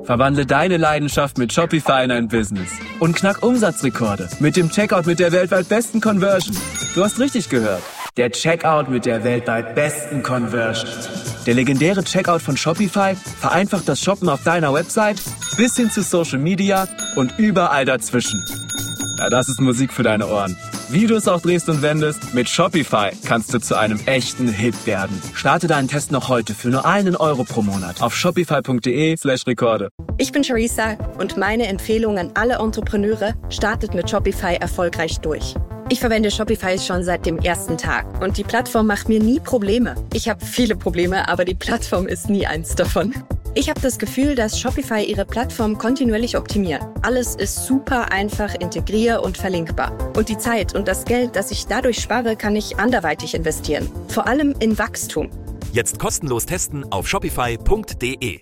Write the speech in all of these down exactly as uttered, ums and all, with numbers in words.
Verwandle deine Leidenschaft mit Shopify in ein Business und knack Umsatzrekorde mit dem Checkout mit der weltweit besten Conversion. Du hast richtig gehört. Der Checkout mit der weltweit besten Conversion. Der legendäre Checkout von Shopify vereinfacht das Shoppen auf deiner Website bis hin zu Social Media und überall dazwischen. Ja, das ist Musik für deine Ohren. Wie du es auch drehst und wendest, mit Shopify kannst du zu einem echten Hit werden. Starte deinen Test noch heute für nur einen Euro pro Monat auf shopify.de slash Rekorde. Ich bin Charissa und meine Empfehlung an alle Entrepreneure: startet mit Shopify erfolgreich durch. Ich verwende Shopify schon seit dem ersten Tag und die Plattform macht mir nie Probleme. Ich habe viele Probleme, aber die Plattform ist nie eins davon. Ich habe das Gefühl, dass Shopify ihre Plattform kontinuierlich optimiert. Alles ist super einfach integrier- und verlinkbar. Und die Zeit und das Geld, das ich dadurch spare, kann ich anderweitig investieren. Vor allem in Wachstum. Jetzt kostenlos testen auf shopify punkt de.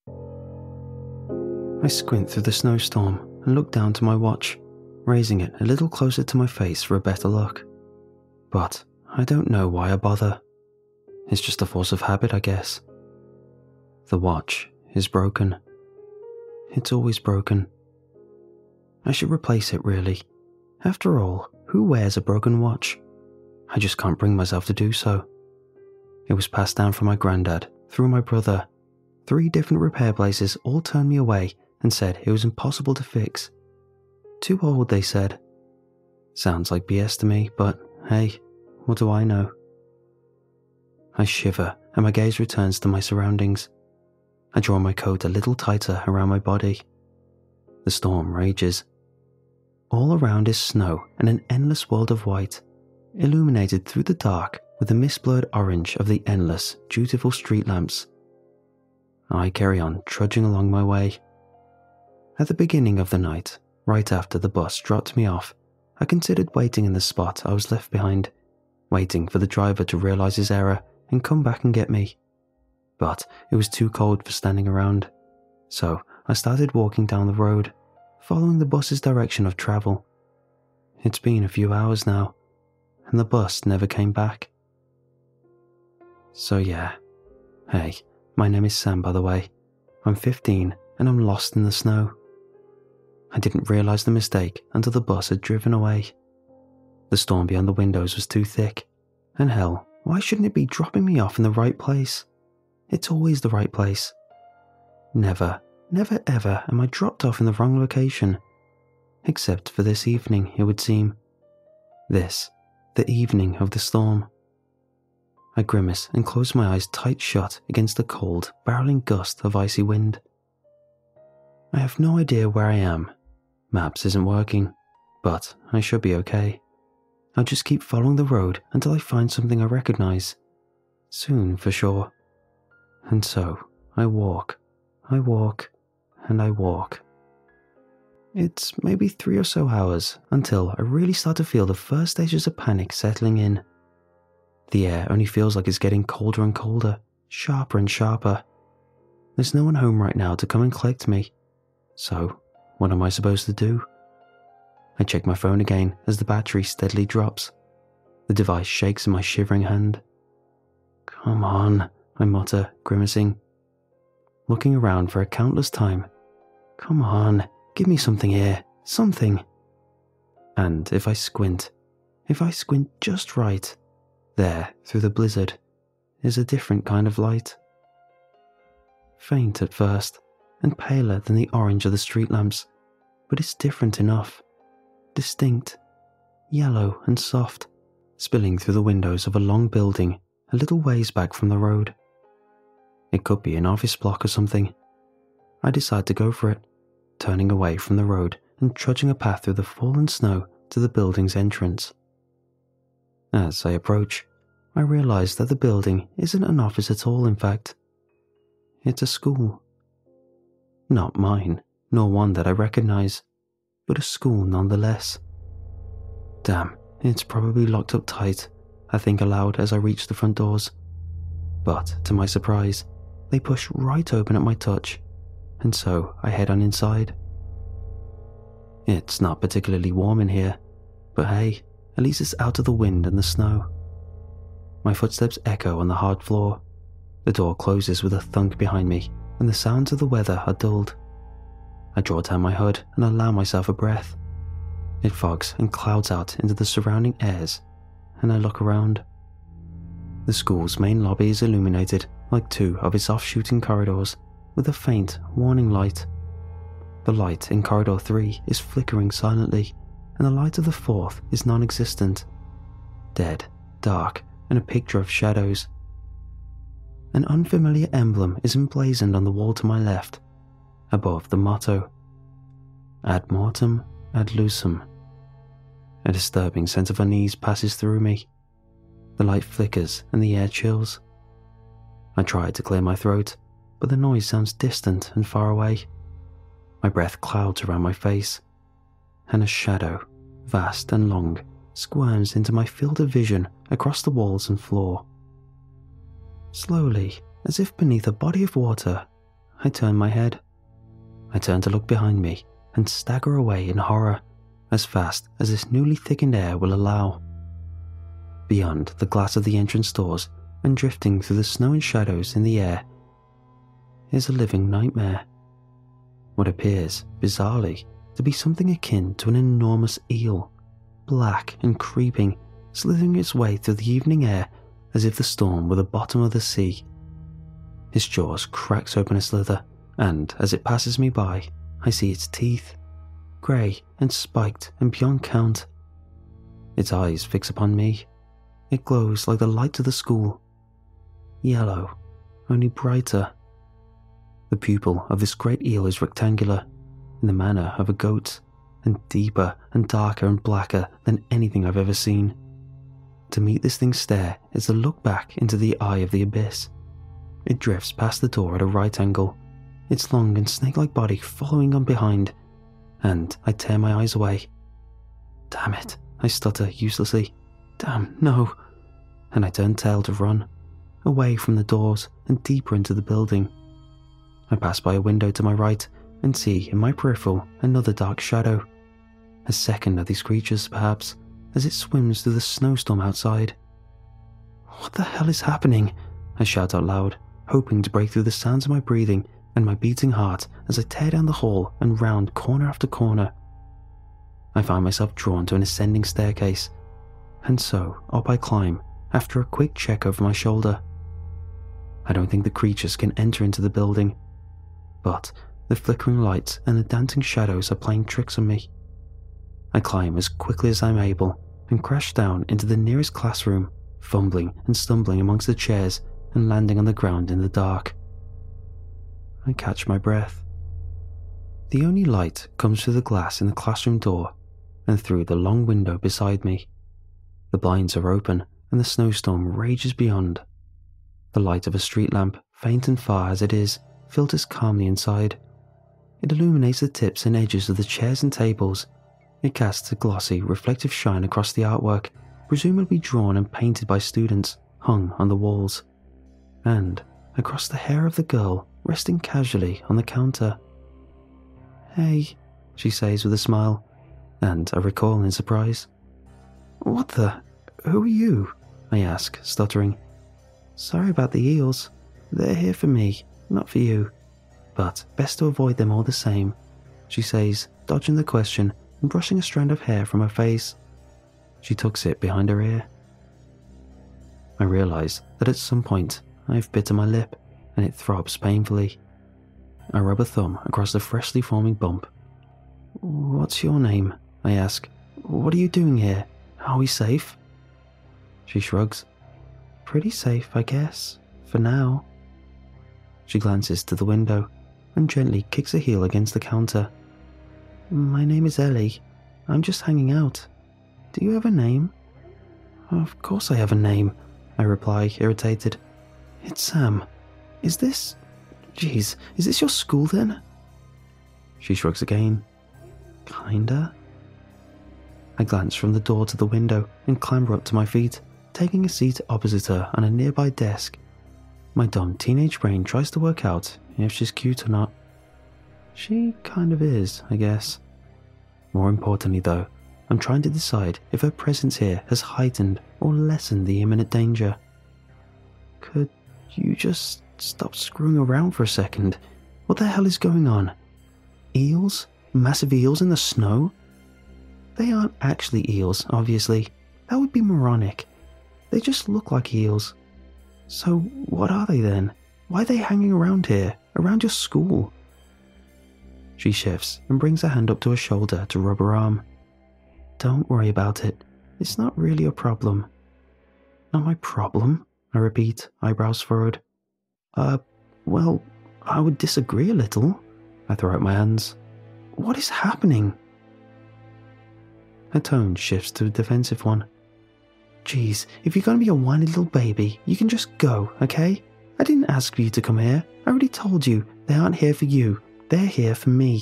I squint through the snowstorm and look down to my watch, raising it a little closer to my face for a better look. But I don't know why I bother. It's just a force of habit, I guess. The watch is broken. It's always broken. I should replace it, really. After all, who wears a broken watch? I just can't bring myself to do so. It was passed down from my granddad, through my brother. Three different repair places all turned me away and said it was impossible to fix. Too old, they said. Sounds like B S to me, but hey, what do I know? I shiver and my gaze returns to my surroundings. I draw my coat a little tighter around my body. The storm rages. All around is snow and an endless world of white, illuminated through the dark with the mist-blurred orange of the endless, dutiful street lamps. I carry on trudging along my way. At the beginning of the night, right after the bus dropped me off, I considered waiting in the spot I was left behind, waiting for the driver to realize his error and come back and get me. But it was too cold for standing around, so I started walking down the road, following the bus's direction of travel. It's been a few hours now, and the bus never came back. So yeah, hey, my name is Sam, by the way. I'm fifteen and I'm lost in the snow. I didn't realize the mistake until the bus had driven away. The storm beyond the windows was too thick, and hell, why shouldn't it be dropping me off in the right place? It's always the right place. Never, never ever am I dropped off in the wrong location. Except for this evening, it would seem. This, the evening of the storm. I grimace and close my eyes tight shut against the cold, barreling gust of icy wind. I have no idea where I am. Maps isn't working, but I should be okay. I'll just keep following the road until I find something I recognize. Soon, for sure. And so, I walk, I walk, and I walk. It's maybe three or so hours until I really start to feel the first stages of panic settling in. The air only feels like it's getting colder and colder, sharper and sharper. There's no one home right now to come and collect me. So, what am I supposed to do? I check my phone again as the battery steadily drops. The device shakes in my shivering hand. Come on, I mutter, grimacing. Looking around for a countless time. Come on, give me something here, something. And if I squint, if I squint just right, there, through the blizzard, is a different kind of light. Faint at first, and paler than the orange of the street lamps, but it's different enough. Distinct, yellow and soft, spilling through the windows of a long building a little ways back from the road. It could be an office block or something. I decide to go for it, turning away from the road and trudging a path through the fallen snow to the building's entrance. As I approach, I realize that the building isn't an office at all, in fact. It's a school. Not mine, nor one that I recognize, but a school nonetheless. Damn, it's probably locked up tight, I think aloud as I reach the front doors. But, to my surprise, they push right open at my touch, and so I head on inside. It's not particularly warm in here, but hey, at least it's out of the wind and the snow. My footsteps echo on the hard floor. The door closes with a thunk behind me, and the sounds of the weather are dulled, I draw down my hood and allow myself a breath. It fogs and clouds out into the surrounding airs, and I look around. The school's main lobby is illuminated like two of its off-shooting corridors with a faint, warning light. The light in corridor three is flickering silently, and the light of the fourth is non-existent. Dead, dark, and a picture of shadows. An unfamiliar emblem is emblazoned on the wall to my left, above the motto, Ad mortem, ad lucem. A disturbing sense of unease passes through me. The light flickers and the air chills. I try to clear my throat, but the noise sounds distant and far away. My breath clouds around my face, and a shadow, vast and long, squirms into my field of vision across the walls and floor. Slowly, as if beneath a body of water, I turn my head. I turn to look behind me and stagger away in horror, as fast as this newly thickened air will allow. Beyond the glass of the entrance doors and drifting through the snow and shadows in the air is a living nightmare. What appears, bizarrely, to be something akin to an enormous eel, black and creeping, slithering its way through the evening air as if the storm were the bottom of the sea. Its jaws cracks open a slither, and as it passes me by, I see its teeth, grey and spiked and beyond count. Its eyes fix upon me. It glows like the light of the school. Yellow, only brighter. The pupil of this great eel is rectangular, in the manner of a goat, and deeper and darker and blacker than anything I've ever seen. To meet this thing's stare is to look back into the eye of the abyss. It drifts past the door at a right angle, its long and snake-like body following on behind, and I tear my eyes away. Damn it, I stutter uselessly. Damn, no. And I turn tail to run, away from the doors and deeper into the building. I pass by a window to my right and see in my peripheral another dark shadow. A second of these creatures, perhaps, as it swims through the snowstorm outside. What the hell is happening? I shout out loud, hoping to break through the sounds of my breathing and my beating heart as I tear down the hall and round corner after corner. I find myself drawn to an ascending staircase, and so up I climb after a quick check over my shoulder. I don't think the creatures can enter into the building, but the flickering lights and the dancing shadows are playing tricks on me. I climb as quickly as I'm able and crash down into the nearest classroom, fumbling and stumbling amongst the chairs and landing on the ground in the dark. I catch my breath. The only light comes through the glass in the classroom door and through the long window beside me. The blinds are open and the snowstorm rages beyond. The light of a street lamp, faint and far as it is, filters calmly inside. It illuminates the tips and edges of the chairs and tables. It casts a glossy, reflective shine across the artwork, presumably drawn and painted by students, hung on the walls, and across the hair of the girl resting casually on the counter. "Hey," she says with a smile, and I recoil in surprise. "What the? Who are you?" I ask, stuttering. "Sorry about the eels. They're here for me, not for you. But best to avoid them all the same," she says, dodging the question and brushing a strand of hair from her face. She tucks it behind her ear. I realise that at some point I've bitten my lip and it throbs painfully. I rub a thumb across the freshly forming bump. "What's your name?" I ask. "What are you doing here? Are we safe?" She shrugs. "Pretty safe, I guess, for now." She glances to the window and gently kicks a heel against the counter. "My name is Ellie. I'm just hanging out. Do you have a name?" "Of course I have a name," I reply, irritated. "It's Sam. Is this... Jeez, is this your school then?" She shrugs again. "Kinda." I glance from the door to the window and clamber up to my feet, taking a seat opposite her on a nearby desk. My dumb teenage brain tries to work out if she's cute or not. She kind of is, I guess. More importantly though, I'm trying to decide if her presence here has heightened or lessened the imminent danger. Could you just stop screwing around for a second? What the hell is going on? Eels? Massive eels in the snow? They aren't actually eels, obviously. That would be moronic. They just look like eels. So what are they then? Why are they hanging around here, around your school? She shifts and brings her hand up to her shoulder to rub her arm. Don't worry about it. It's not really a problem. Not my problem, I repeat, eyebrows furrowed. Uh, well, I would disagree a little. I throw out my hands. What is happening? Her tone shifts to a defensive one. Geez, if you're going to be a whiny little baby, you can just go, okay? I didn't ask for you to come here. I already told you, they aren't here for you. They're here for me.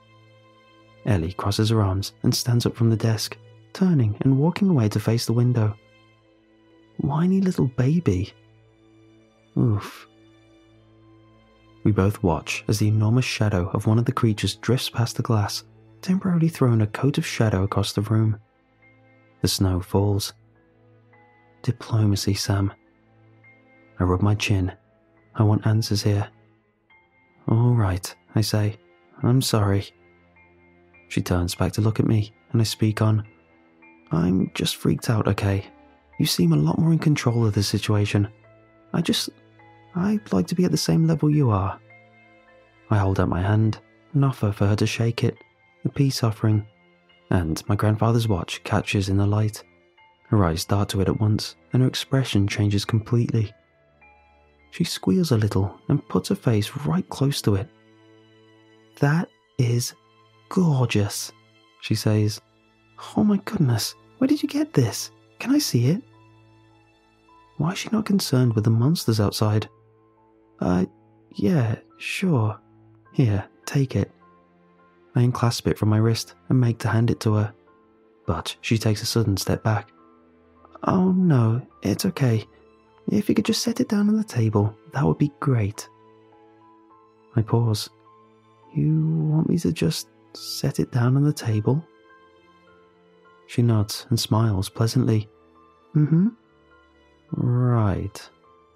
Ellie crosses her arms and stands up from the desk, turning and walking away to face the window. Whiny little baby. Oof. We both watch as the enormous shadow of one of the creatures drifts past the glass, temporarily throwing a coat of shadow across the room. The snow falls. Diplomacy, Sam. I rub my chin. I want answers here. All right, I say. I'm sorry. She turns back to look at me, and I speak on. I'm just freaked out, okay? You seem a lot more in control of the situation. I just... I'd like to be at the same level you are. I hold out my hand and offer for her to shake it, a peace offering, and my grandfather's watch catches in the light. Her eyes dart to it at once, and her expression changes completely. She squeals a little and puts her face right close to it. That is gorgeous, she says. Oh my goodness, where did you get this? Can I see it? Why is she not concerned with the monsters outside? Uh, yeah, sure. Here, take it. I unclasp it from my wrist and make to hand it to her, but she takes a sudden step back. Oh no, it's okay. If you could just set it down on the table, that would be great. I pause. You want me to just set it down on the table? She nods and smiles pleasantly. Mm-hmm. Right.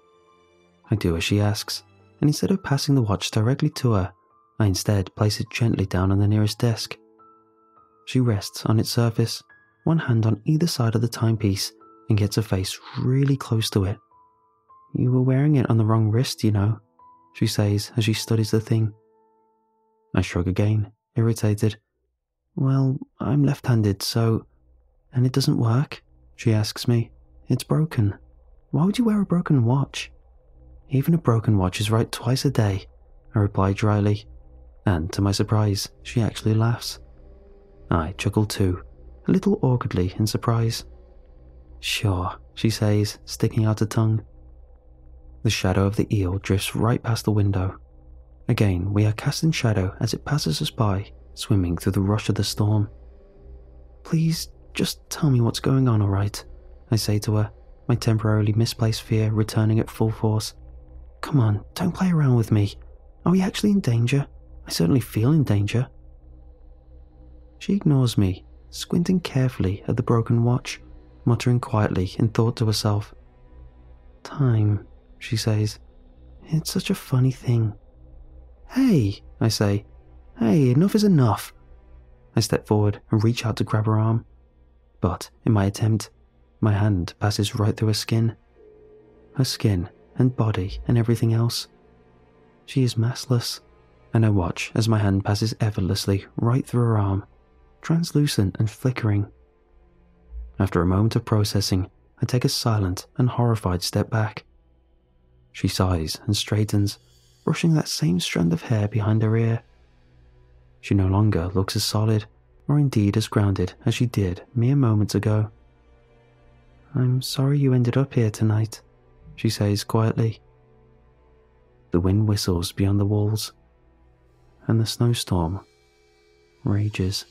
I do as she asks, and instead of passing the watch directly to her, I instead place it gently down on the nearest desk. She rests on its surface, one hand on either side of the timepiece, and gets her face really close to it. You were wearing it on the wrong wrist, you know, she says as she studies the thing. I shrug again, irritated. Well, I'm left-handed, so... And it doesn't work? She asks me. It's broken. Why would you wear a broken watch? Even a broken watch is right twice a day, I reply dryly, and to my surprise, she actually laughs. I chuckle too, a little awkwardly in surprise. Sure, she says, sticking out a tongue. The shadow of the eel drifts right past the window. Again, we are cast in shadow as it passes us by, swimming through the rush of the storm. Please, just tell me what's going on, all right? I say to her, my temporarily misplaced fear returning at full force. Come on, don't play around with me. Are we actually in danger? I certainly feel in danger. She ignores me, squinting carefully at the broken watch, muttering quietly in thought to herself. Time, she says. It's such a funny thing. Hey, I say. Hey, enough is enough. I step forward and reach out to grab her arm. But, in my attempt, my hand passes right through her skin. Her skin and body and everything else. She is massless, and I watch as my hand passes effortlessly right through her arm, translucent and flickering. After a moment of processing, I take a silent and horrified step back. She sighs and straightens, brushing that same strand of hair behind her ear. She no longer looks as solid, or indeed as grounded as she did mere moments ago. I'm sorry you ended up here tonight, she says quietly. The wind whistles beyond the walls, and the snowstorm rages.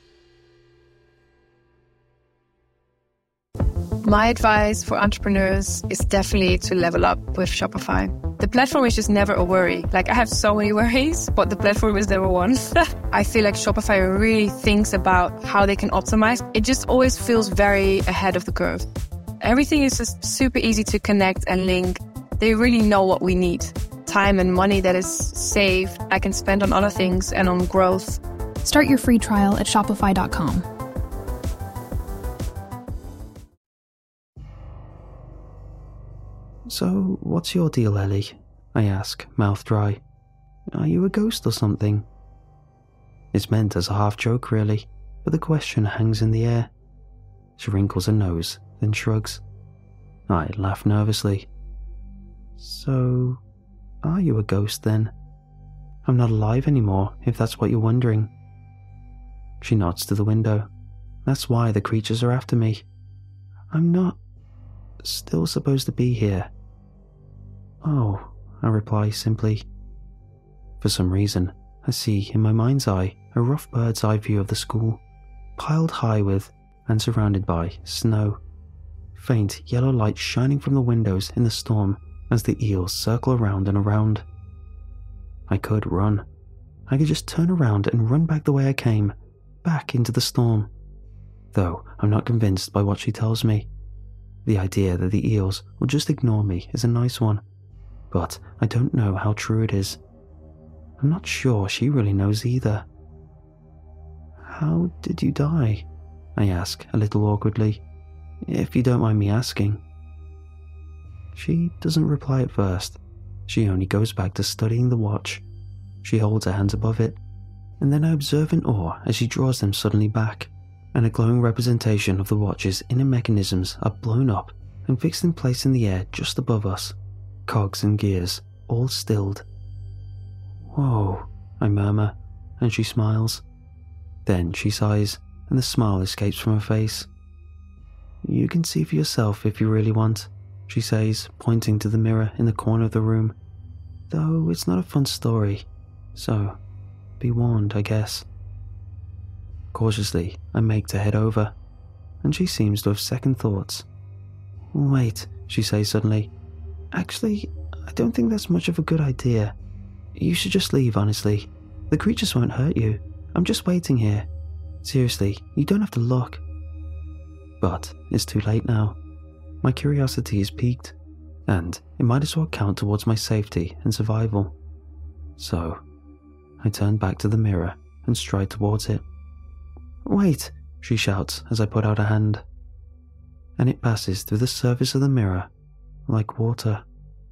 My advice for entrepreneurs is definitely to level up with Shopify. The platform is just never a worry. Like, I have so many worries, but the platform is never one. I feel like Shopify really thinks about how they can optimize. It just always feels very ahead of the curve. Everything is just super easy to connect and link. They really know what we need. time and money that is saved, I can spend on other things and on growth. Start your free trial at shopify dot com. So, what's your deal, Ellie? I ask, mouth dry. Are you a ghost or something? It's meant as a half joke, really, but the question hangs in the air. She wrinkles her nose, then shrugs. I laugh nervously. So, are you a ghost then? I'm not alive anymore, if that's what you're wondering. She nods to the window. That's why the creatures are after me. I'm not still supposed to be here. Oh, I reply simply. For some reason, I see in my mind's eye a rough bird's eye view of the school, piled high with and surrounded by snow. Faint yellow light shining from the windows in the storm as the eels circle around and around. I could run. I could just turn around and run back the way I came, back into the storm. Though I'm not convinced by what she tells me. The idea that the eels will just ignore me is a nice one, but I don't know how true it is. I'm not sure she really knows either. How did you die? I ask a little awkwardly, if you don't mind me asking. She doesn't reply at first. She only goes back to studying the watch. She holds her hands above it, and then I observe in awe as she draws them suddenly back, and a glowing representation of the watch's inner mechanisms are blown up and fixed in place in the air just above us, cogs and gears all stilled. Whoa, I murmur, and she smiles. Then she sighs, and the smile escapes from her face. You can see for yourself if you really want, she says, pointing to the mirror in the corner of the room. Though it's not a fun story, so be warned, I guess. Cautiously, I make to head over, and she seems to have second thoughts. Wait, she says suddenly. Actually, I don't think that's much of a good idea. You should just leave, honestly. The creatures won't hurt you. I'm just waiting here. Seriously, you don't have to look. But it's too late now. My curiosity is piqued, and it might as well count towards my safety and survival. So, I turn back to the mirror and stride towards it. Wait, she shouts as I put out a hand, and it passes through the surface of the mirror like water.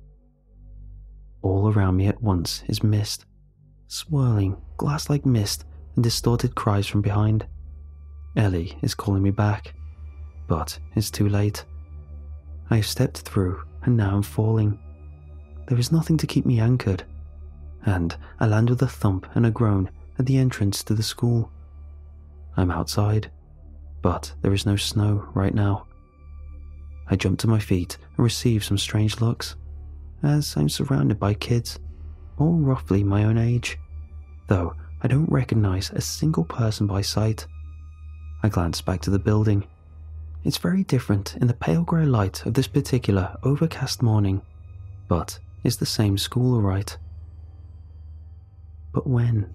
All around me at once is mist, swirling, glass-like mist and distorted cries from behind. Ellie is calling me back, but it's too late. I have stepped through and now I'm falling. There is nothing to keep me anchored, and I land with a thump and a groan at the entrance to the school. I'm outside, but there is no snow right now. I jump to my feet and receive some strange looks, as I'm surrounded by kids, all roughly my own age, though I don't recognize a single person by sight. I glance back to the building. It's very different in the pale grey light of this particular overcast morning, but it's the same school, all right. But when?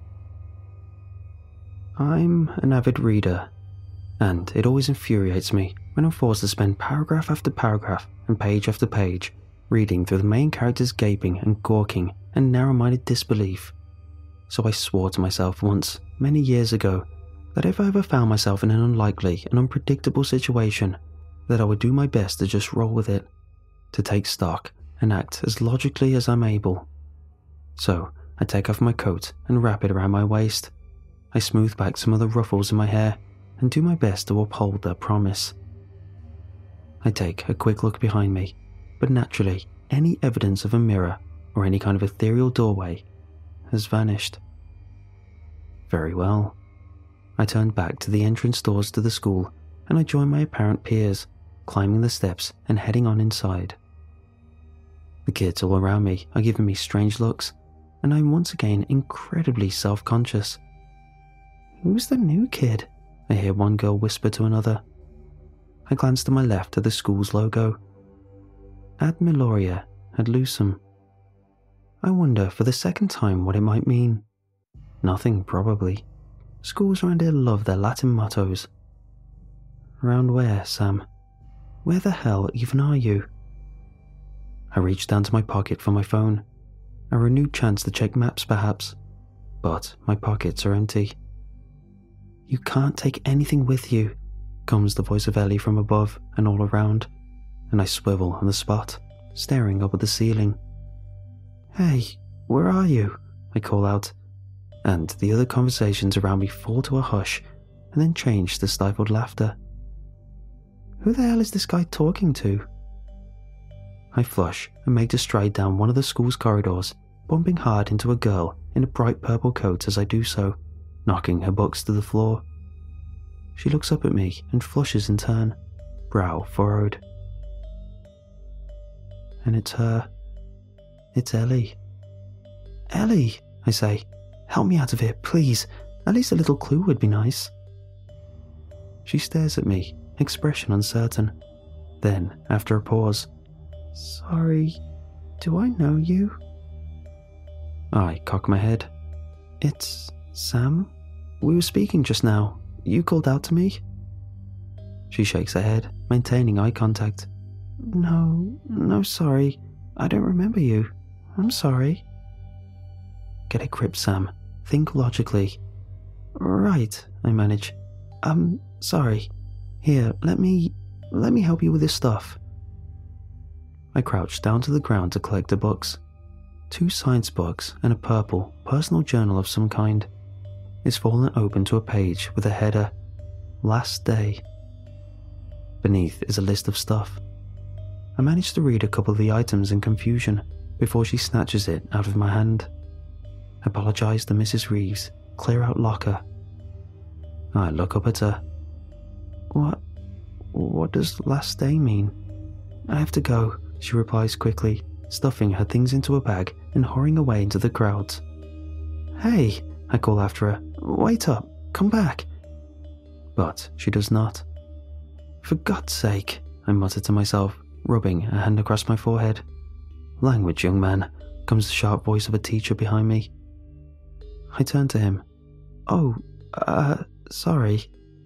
I'm an avid reader, and it always infuriates me when I'm forced to spend paragraph after paragraph and page after page reading through the main character's gaping and gawking and narrow-minded disbelief. So I swore to myself once, many years ago, that if I ever found myself in an unlikely and unpredictable situation, that I would do my best to just roll with it, to take stock and act as logically as I'm able. So I take off my coat and wrap it around my waist. I smooth back some of the ruffles in my hair and do my best to uphold that promise. I take a quick look behind me, but naturally, any evidence of a mirror or any kind of ethereal doorway has vanished. Very well. I turn back to the entrance doors to the school and I join my apparent peers, climbing the steps and heading on inside. The kids all around me are giving me strange looks, and I'm once again incredibly self-conscious. Who's the new kid? I hear one girl whisper to another. I glance to my left at the school's logo. Ad Meloria ad Lucem. I wonder for the second time what it might mean. Nothing, probably. Schools around here love their Latin mottos. Around where, Sam? Where the hell even are you? I reach down to my pocket for my phone, A renewed chance to check maps, perhaps, but my pockets are empty. "You can't take anything with you," comes the voice of Ellie from above and all around, and I swivel on the spot, staring up at the ceiling. "Hey, where are you?" I call out, and the other conversations around me fall to a hush and then change to stifled laughter. Who the hell is this guy talking to? I flush and make to stride down one of the school's corridors, bumping hard into a girl in a bright purple coat as I do so, knocking her books to the floor. She looks up at me and flushes in turn, brow furrowed. And it's her. It's Ellie. "Ellie," I say, "help me out of here, please. At least a little clue would be nice." She stares at me, expression uncertain. Then, after a pause, "Sorry, do I know you?" I cock my head. "It's Sam? We were speaking just now. You called out to me?" She shakes her head, maintaining eye contact. No, no, sorry. I don't remember you. I'm sorry." "Get a grip, Sam. Think logically." "Right," I manage. "I'm sorry. Here, let me... let me help you with this stuff." I crouch down to the ground to collect the books. Two science books and a purple personal journal of some kind. It's fallen open to a page with a header, "Last Day." Beneath is a list of stuff. I manage to read a couple of the items in confusion before she snatches it out of my hand. "Apologise to Missus Reeves. Clear out locker." I look up at her. What... what does last day mean?" "I have to go," she replies quickly, stuffing her things into a bag and hurrying away into the crowds. "Hey," I call after her. "Wait up. Come back." But she does not. "For God's sake," I mutter to myself, rubbing a hand across my forehead. "Language, young man," comes the sharp voice of a teacher behind me. I turn to him. "Oh, uh, sorry."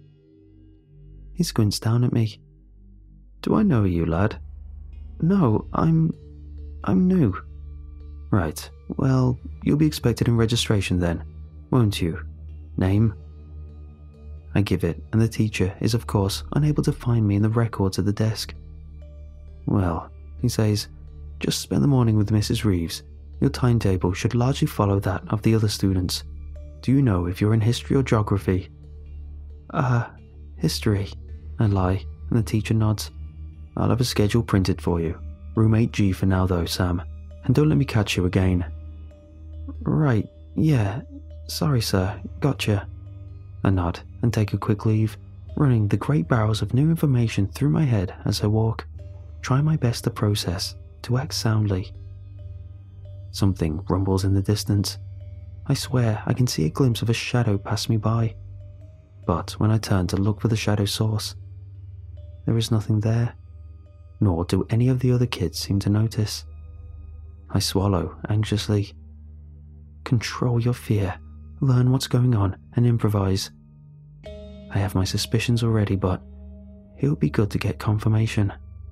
He squints down at me. "Do I know you, lad?" "No, I'm... I'm new." "Right, well, you'll be expected in registration then, won't you? Name?" I give it, and the teacher is of course unable to find me in the records at the desk. "Well," he says, "just spend the morning with Missus Reeves. Your timetable should largely follow that of the other students. Do you know if you're in history or geography?" Uh, history," I lie, and the teacher nods. "I'll have a schedule printed for you. Room eight G for now though, Sam, and don't let me catch you again." "Right, yeah, sorry sir, gotcha." I nod and take a quick leave, running the great barrels of new information through my head as I walk, trying my best to process, to act soundly. Something rumbles in the distance. I swear I can see a glimpse of a shadow pass me by. But when I turn to look for the shadow source, there is nothing there, nor do any of the other kids seem to notice. I swallow anxiously. Control your fear, learn what's going on, and improvise. I have my suspicions already, but it would be good to get confirmation.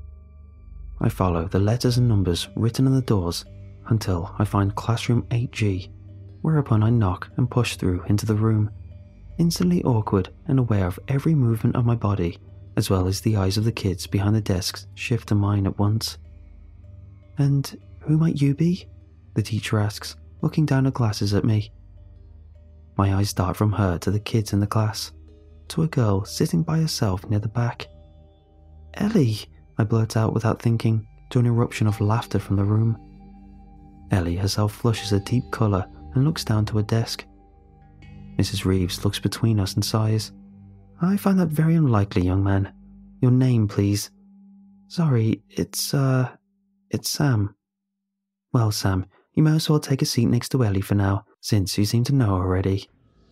I follow the letters and numbers written on the doors until I find classroom eight G, whereupon I knock and push through into the room, instantly awkward and aware of every movement of my body, as well as the eyes of the kids behind the desks shift to mine at once. "And who might you be?" the teacher asks, looking down her glasses at me. My eyes dart from her to the kids in the class, to a girl sitting by herself near the back. "Ellie," I blurt out without thinking, to an eruption of laughter from the room. Ellie herself flushes a deep colour and looks down to her desk. Missus Reeves looks between us and sighs. "I find that very unlikely, young man. Your name, please." "Sorry, it's, uh, it's Sam." "Well, Sam, you may as well take a seat next to Ellie for now, since you seem to know her already."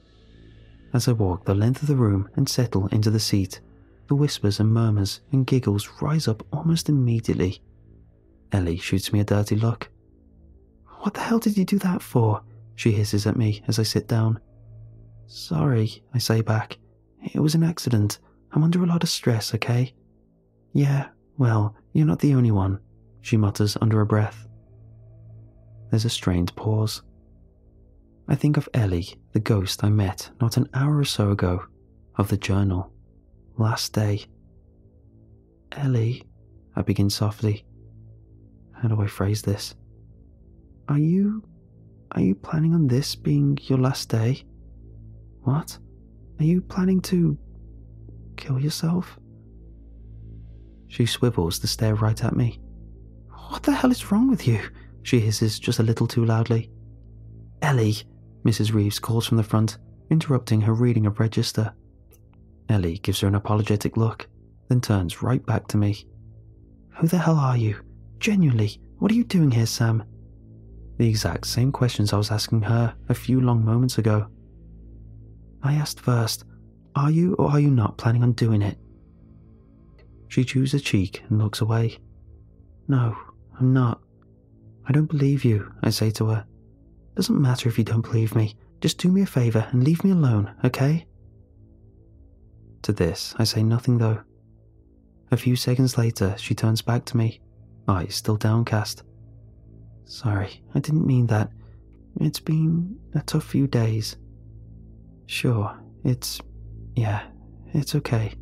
As I walk the length of the room and settle into the seat, the whispers and murmurs and giggles rise up almost immediately. Ellie shoots me a dirty look. "What the hell did you do that for?" she hisses at me as I sit down. "Sorry," I say back. "It was an accident. I'm under a lot of stress, okay?" "Yeah, well, you're not the only one," she mutters under her breath. there's a strained pause. I think of Ellie, the ghost I met not an hour or so ago, of the journal. Last day. Ellie, I begin softly. How do I phrase this? Are you... are you planning on this being your last day? What? Are you planning to... kill yourself? She swivels to stare right at me. What the hell is wrong with you? She hisses just a little too loudly. Ellie, Missus Reeves calls from the front, interrupting her reading of register. Ellie gives her an apologetic look, then turns right back to me. Who the hell are you? Genuinely, what are you doing here, Sam? The exact same questions I was asking her a few long moments ago. I asked first, are you or are you not planning on doing it? She chews her cheek and looks away. No, I'm not. I don't believe you, I say to her. Doesn't matter if you don't believe me. Just do me a favour and leave me alone, okay? To this, I say nothing though. A few seconds later, she turns back to me, eyes still downcast. Sorry, I didn't mean that. It's been a tough few days. Sure, it's... yeah, it's okay.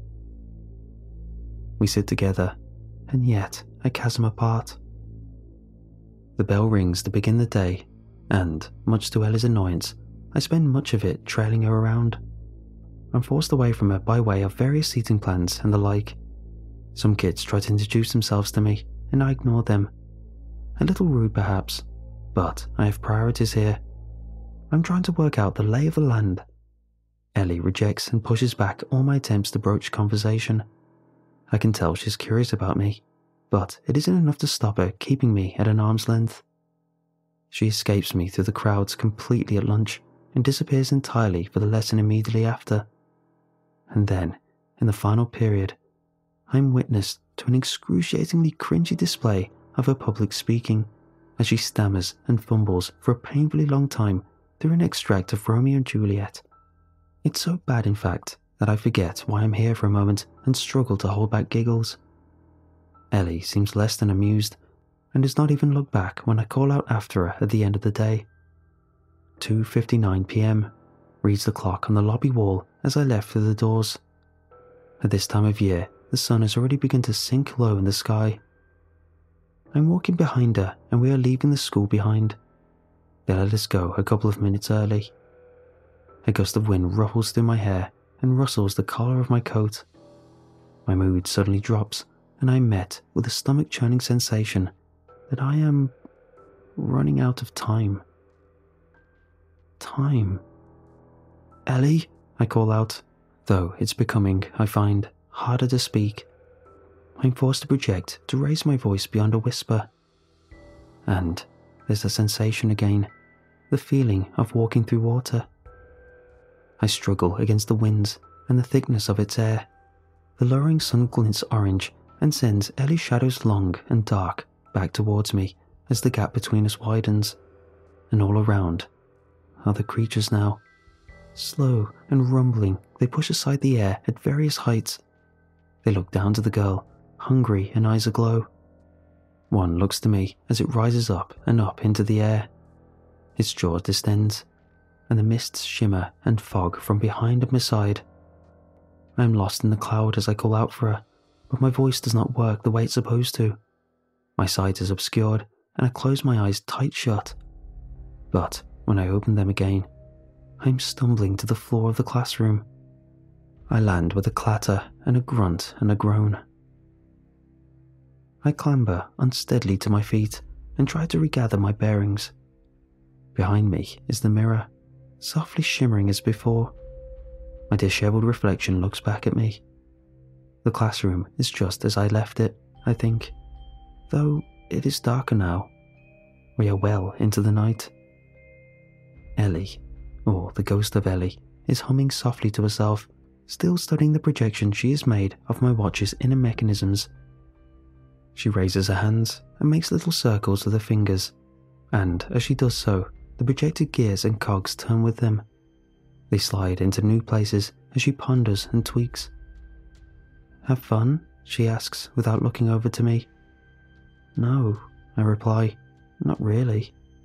We sit together, and yet a chasm apart. The bell rings to begin the day, and, much to Ellie's annoyance, I spend much of it trailing her around. I'm forced away from her by way of various seating plans and the like. Some kids try to introduce themselves to me, and I ignore them. A little rude perhaps, but I have priorities here. I'm trying to work out the lay of the land. Ellie rejects and pushes back all my attempts to broach conversation. I can tell she's curious about me, but it isn't enough to stop her keeping me at an arm's length. She escapes me through the crowds completely at lunch and disappears entirely for the lesson immediately after. And then, in the final period, I'm witness to an excruciatingly cringy display of her public speaking as she stammers and fumbles for a painfully long time through an extract of Romeo and Juliet. It's so bad, in fact, that I forget why I'm here for a moment and struggle to hold back giggles. Ellie seems less than amused and does not even look back when I call out after her at the end of the day. two fifty-nine p.m. reads the clock on the lobby wall as I left through the doors. At this time of year, the sun has already begun to sink low in the sky. I'm walking behind her and we are leaving the school behind. They let us go a couple of minutes early. A gust of wind ruffles through my hair and rustles the collar of my coat. My mood suddenly drops and I'm met with a stomach-churning sensation that I am running out of time. Time. Ellie, I call out, though it's becoming, I find, harder to speak. I'm forced to project to raise my voice beyond a whisper. And there's the sensation again, the feeling of walking through water. I struggle against the winds and the thickness of its air. The lowering sun glints orange and sends Ellie's shadows long and dark back towards me as the gap between us widens. And all around are the creatures now. Slow and rumbling, they push aside the air at various heights. They look down to the girl, hungry and eyes aglow. One looks to me as it rises up and up into the air. Its jaw distends, and the mists shimmer and fog from behind and beside. I am lost in the cloud as I call out for her, but my voice does not work the way it's supposed to. My sight is obscured, and I close my eyes tight shut. But when I open them again, I am stumbling to the floor of the classroom. I land with a clatter and a grunt and a groan. I clamber unsteadily to my feet and try to regather my bearings. Behind me is the mirror, softly shimmering as before. My dishevelled reflection looks back at me. The classroom is just as I left it, I think, though it is darker now. We are well into the night. Ellie, or the ghost of Ellie, is humming softly to herself, still studying the projection she has made of my watch's inner mechanisms. She raises her hands and makes little circles with her fingers, and as she does so, the projected gears and cogs turn with them. They slide into new places as she ponders and tweaks. Have fun? She asks without looking over to me. No, I reply, not really.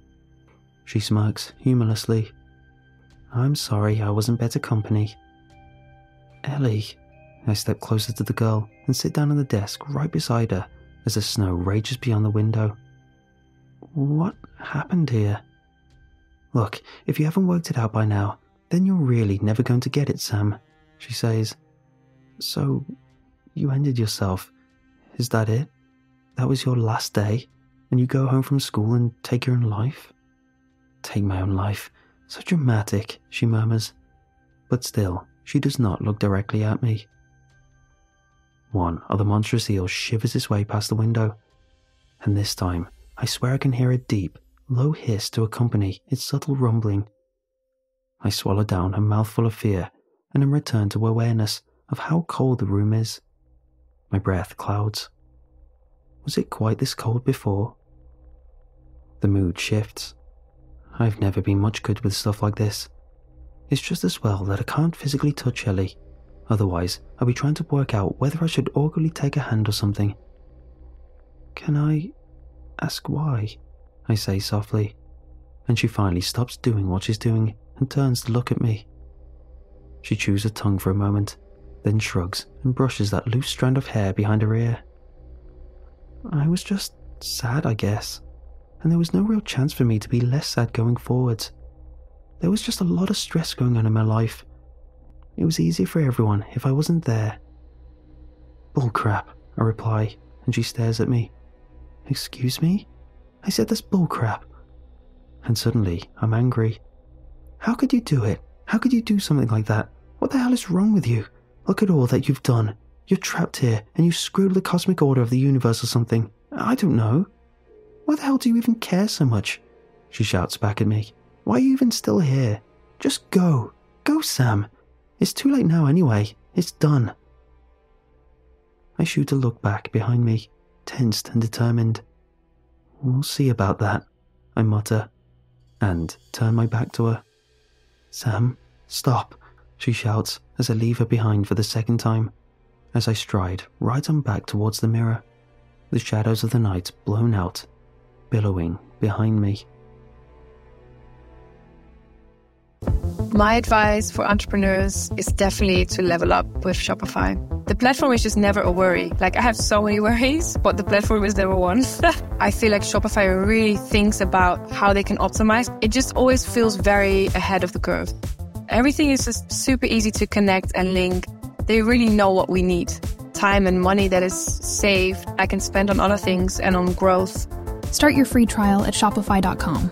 She smirks humorlessly. I'm sorry I wasn't better company. Ellie. I step closer to the girl and sit down on the desk right beside her as the snow rages beyond the window. What happened here? Look, if you haven't worked it out by now, then you're really never going to get it, Sam, she says. So, you ended yourself. Is that it? That was your last day, and you go home from school and take your own life? Take my own life. So dramatic, she murmurs. But still, she does not look directly at me. One of the monstrous eels shivers its way past the window, and this time I swear I can hear a deep, low hiss to accompany its subtle rumbling. I swallow down a mouthful of fear and am returned to awareness of how cold the room is. My breath clouds. Was it quite this cold before? The mood shifts. I've never been much good with stuff like this. It's just as well that I can't physically touch Ellie. Otherwise, I'll be trying to work out whether I should awkwardly take a hand or something. Can I ask why? I say softly, and she finally stops doing what she's doing and turns to look at me. She chews her tongue for a moment, then shrugs and brushes that loose strand of hair behind her ear. I was just sad, I guess, and there was no real chance for me to be less sad going forwards. There was just a lot of stress going on in my life. It was easier for everyone if I wasn't there. Bullcrap, I reply, and she stares at me. Excuse me? I said that's bullcrap. And suddenly, I'm angry. How could you do it? How could you do something like that? What the hell is wrong with you? Look at all that you've done. You're trapped here, and you screwed the cosmic order of the universe or something. I don't know. Why the hell do you even care so much? She shouts back at me. Why are you even still here? Just go. Go, Sam. It's too late now anyway. It's done. I shoot a look back behind me, tensed and determined. We'll see about that, I mutter, and turn my back to her. Sam, stop, she shouts as I leave her behind for the second time, as I stride right on back towards the mirror, the shadows of the night blown out, billowing behind me. My advice for entrepreneurs is definitely to level up with Shopify. The platform is just never a worry. Like, I have so many worries, but the platform is never one. I feel like Shopify really thinks about how they can optimize. It just always feels very ahead of the curve. Everything is just super easy to connect and link. They really know what we need. Time and money that is saved, I can spend on other things and on growth. Start your free trial at shopify dot com.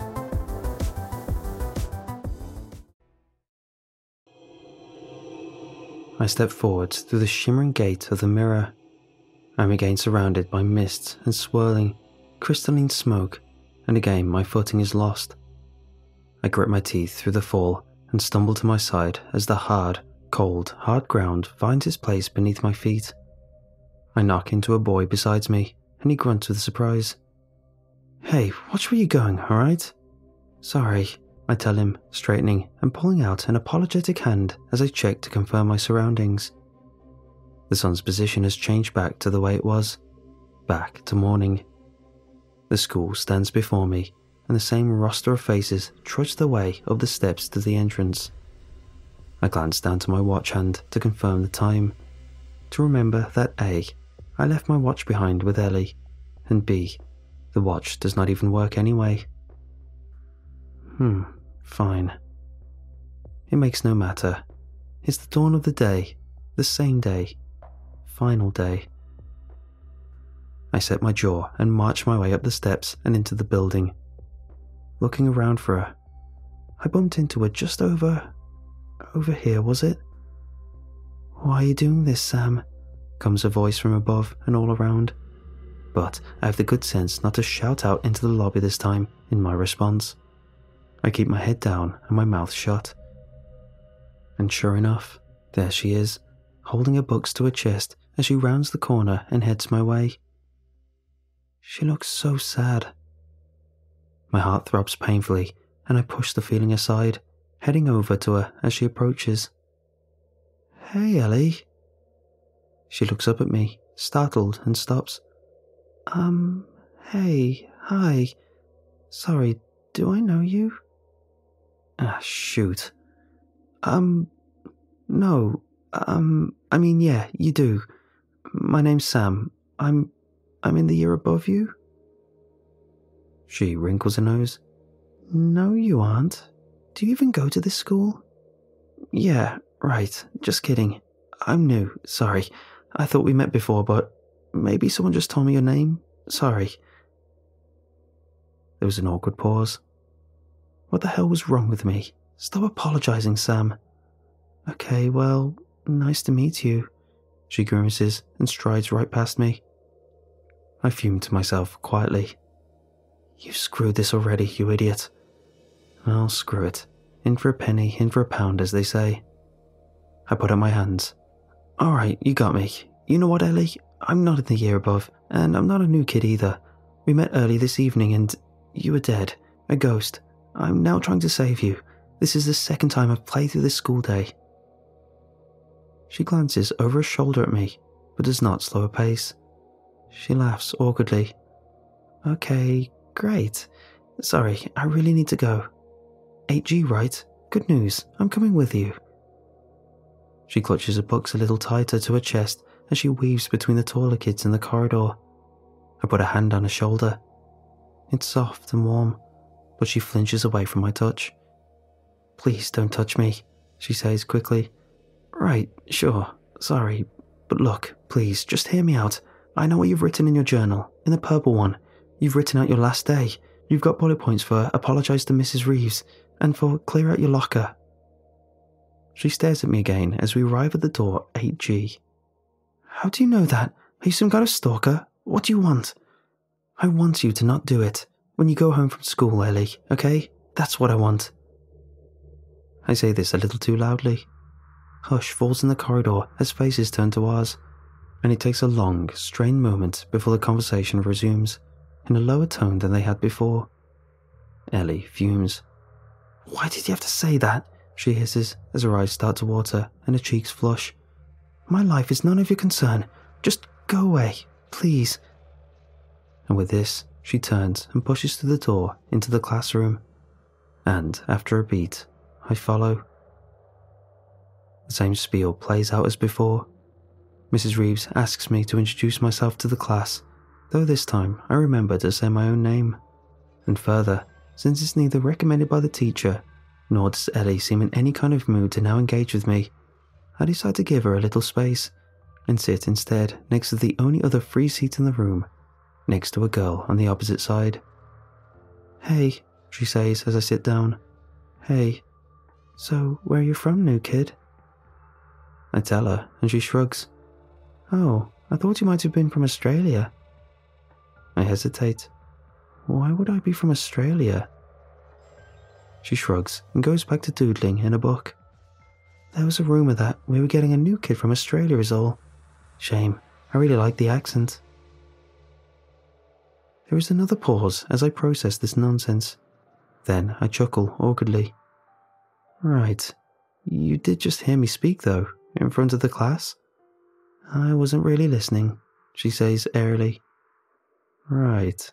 I step forward through the shimmering gate of the mirror. I'm again surrounded by mists and swirling, crystalline smoke, and again my footing is lost. I grit my teeth through the fall and stumble to my side as the hard, cold, hard ground finds its place beneath my feet. I knock into a boy beside me, and he grunts with surprise. Hey, watch where you're going, alright? Sorry, I tell him, straightening and pulling out an apologetic hand as I check to confirm my surroundings. The sun's position has changed back to the way it was, back to morning. The school stands before me, and the same roster of faces trudge the way up the steps to the entrance. I glance down to my watch hand to confirm the time, to remember that A, I left my watch behind with Ellie, and B, the watch does not even work anyway. Hmm, fine. It makes no matter. It's the dawn of the day, the same day, final day. I set my jaw and march my way up the steps and into the building. Looking around for her, I bumped into her just over... over here, was it? Why are you doing this, Sam? Comes a voice from above and all around. But I have the good sense not to shout out into the lobby this time in my response. I keep my head down and my mouth shut. And sure enough, there she is, holding her books to her chest as she rounds the corner and heads my way. She looks so sad. My heart throbs painfully, and I push the feeling aside, heading over to her as she approaches. Hey, Ellie. She looks up at me, startled, and stops. Um, hey, hi. Sorry, do I know you? Ah, shoot. Um, no, um, I mean, yeah, you do. My name's Sam. I'm, I'm in the year above you? She wrinkles her nose. No, you aren't. Do you even go to this school? Yeah, right, just kidding. I'm new, sorry. I thought we met before, but maybe someone just told me your name? Sorry. There was an awkward pause. What the hell was wrong with me? Stop apologizing, Sam. Okay, well, nice to meet you. She grimaces and strides right past me. I fumed to myself quietly. You screwed this already, you idiot. Well, screw it. In for a penny, in for a pound, as they say. I put up my hands. Alright, you got me. You know what, Ellie? I'm not in the year above, and I'm not a new kid either. We met early this evening and you were dead. A ghost. I'm now trying to save you. This is the second time I've played through this school day. She glances over her shoulder at me, but does not slow her pace. She laughs awkwardly. Okay, great. Sorry, I really need to go. eight G, right? Good news, I'm coming with you. She clutches her books a little tighter to her chest as she weaves between the taller kids in the corridor. I put a hand on her shoulder. It's soft and warm, but she flinches away from my touch. Please don't touch me, she says quickly. Right, sure, sorry, but look, please, just hear me out. I know what you've written in your journal, in the purple one. You've written out your last day. You've got bullet points for apologise to Missus Reeves, and for clear out your locker. She stares at me again as we arrive at the door eight G. How do you know that? Are you some kind of stalker? What do you want? I want you to not do it. When you go home from school, Ellie, okay? That's what I want. I say this a little too loudly. Hush falls in the corridor as faces turn to ours, and it takes a long, strained moment before the conversation resumes, in a lower tone than they had before. Ellie fumes. Why did you have to say that? She hisses as her eyes start to water and her cheeks flush. My life is none of your concern. Just go away, please. And with this, she turns and pushes through the door into the classroom. And, after a beat, I follow. The same spiel plays out as before. Missus Reeves asks me to introduce myself to the class, though this time I remember to say my own name. And further, since it's neither recommended by the teacher, nor does Ellie seem in any kind of mood to now engage with me, I decide to give her a little space, and sit instead next to the only other free seat in the room, next to a girl on the opposite side. Hey, she says as I sit down. Hey, so where are you from, new kid? I tell her, and she shrugs. Oh, I thought you might have been from Australia. I hesitate. Why would I be from Australia? She shrugs and goes back to doodling in a book. There was a rumour that we were getting a new kid from Australia is all. Shame, I really like the accent. There is another pause as I process this nonsense. Then I chuckle awkwardly. Right, you did just hear me speak though, in front of the class? I wasn't really listening, she says airily. Right.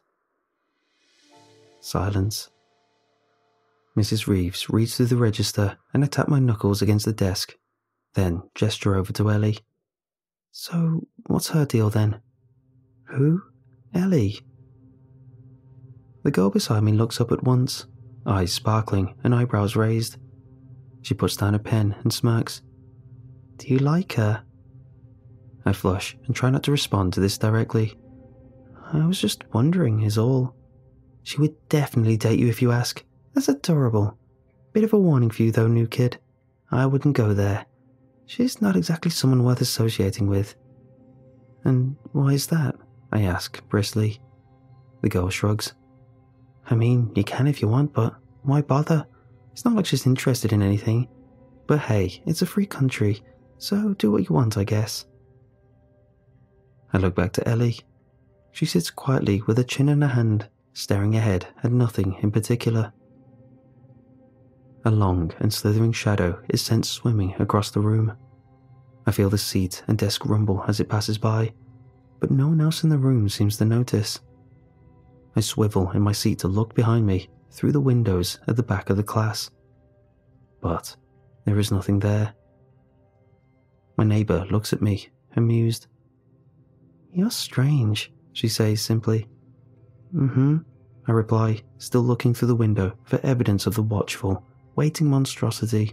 Silence. Missus Reeves reads through the register and I tap my knuckles against the desk, then gesture over to Ellie. So, what's her deal then? Who? Ellie. The girl beside me looks up at once, eyes sparkling and eyebrows raised. She puts down a pen and smirks. Do you like her? I flush and try not to respond to this directly. I was just wondering is all. She would definitely date you if you ask. That's adorable. Bit of a warning for you though, new kid. I wouldn't go there. She's not exactly someone worth associating with. And why is that? I ask, briskly. The girl shrugs. I mean, you can if you want, but why bother? It's not like she's interested in anything. But hey, it's a free country, so do what you want, I guess. I look back to Ellie. She sits quietly with her chin in her hand, staring ahead at nothing in particular. A long and slithering shadow is sent swimming across the room. I feel the seat and desk rumble as it passes by, but no one else in the room seems to notice. I swivel in my seat to look behind me through the windows at the back of the class. but there is nothing there. My neighbour looks at me, amused. "You're strange," she says simply. "Mm-hmm," I reply, still looking through the window for evidence of the watchful, waiting monstrosity.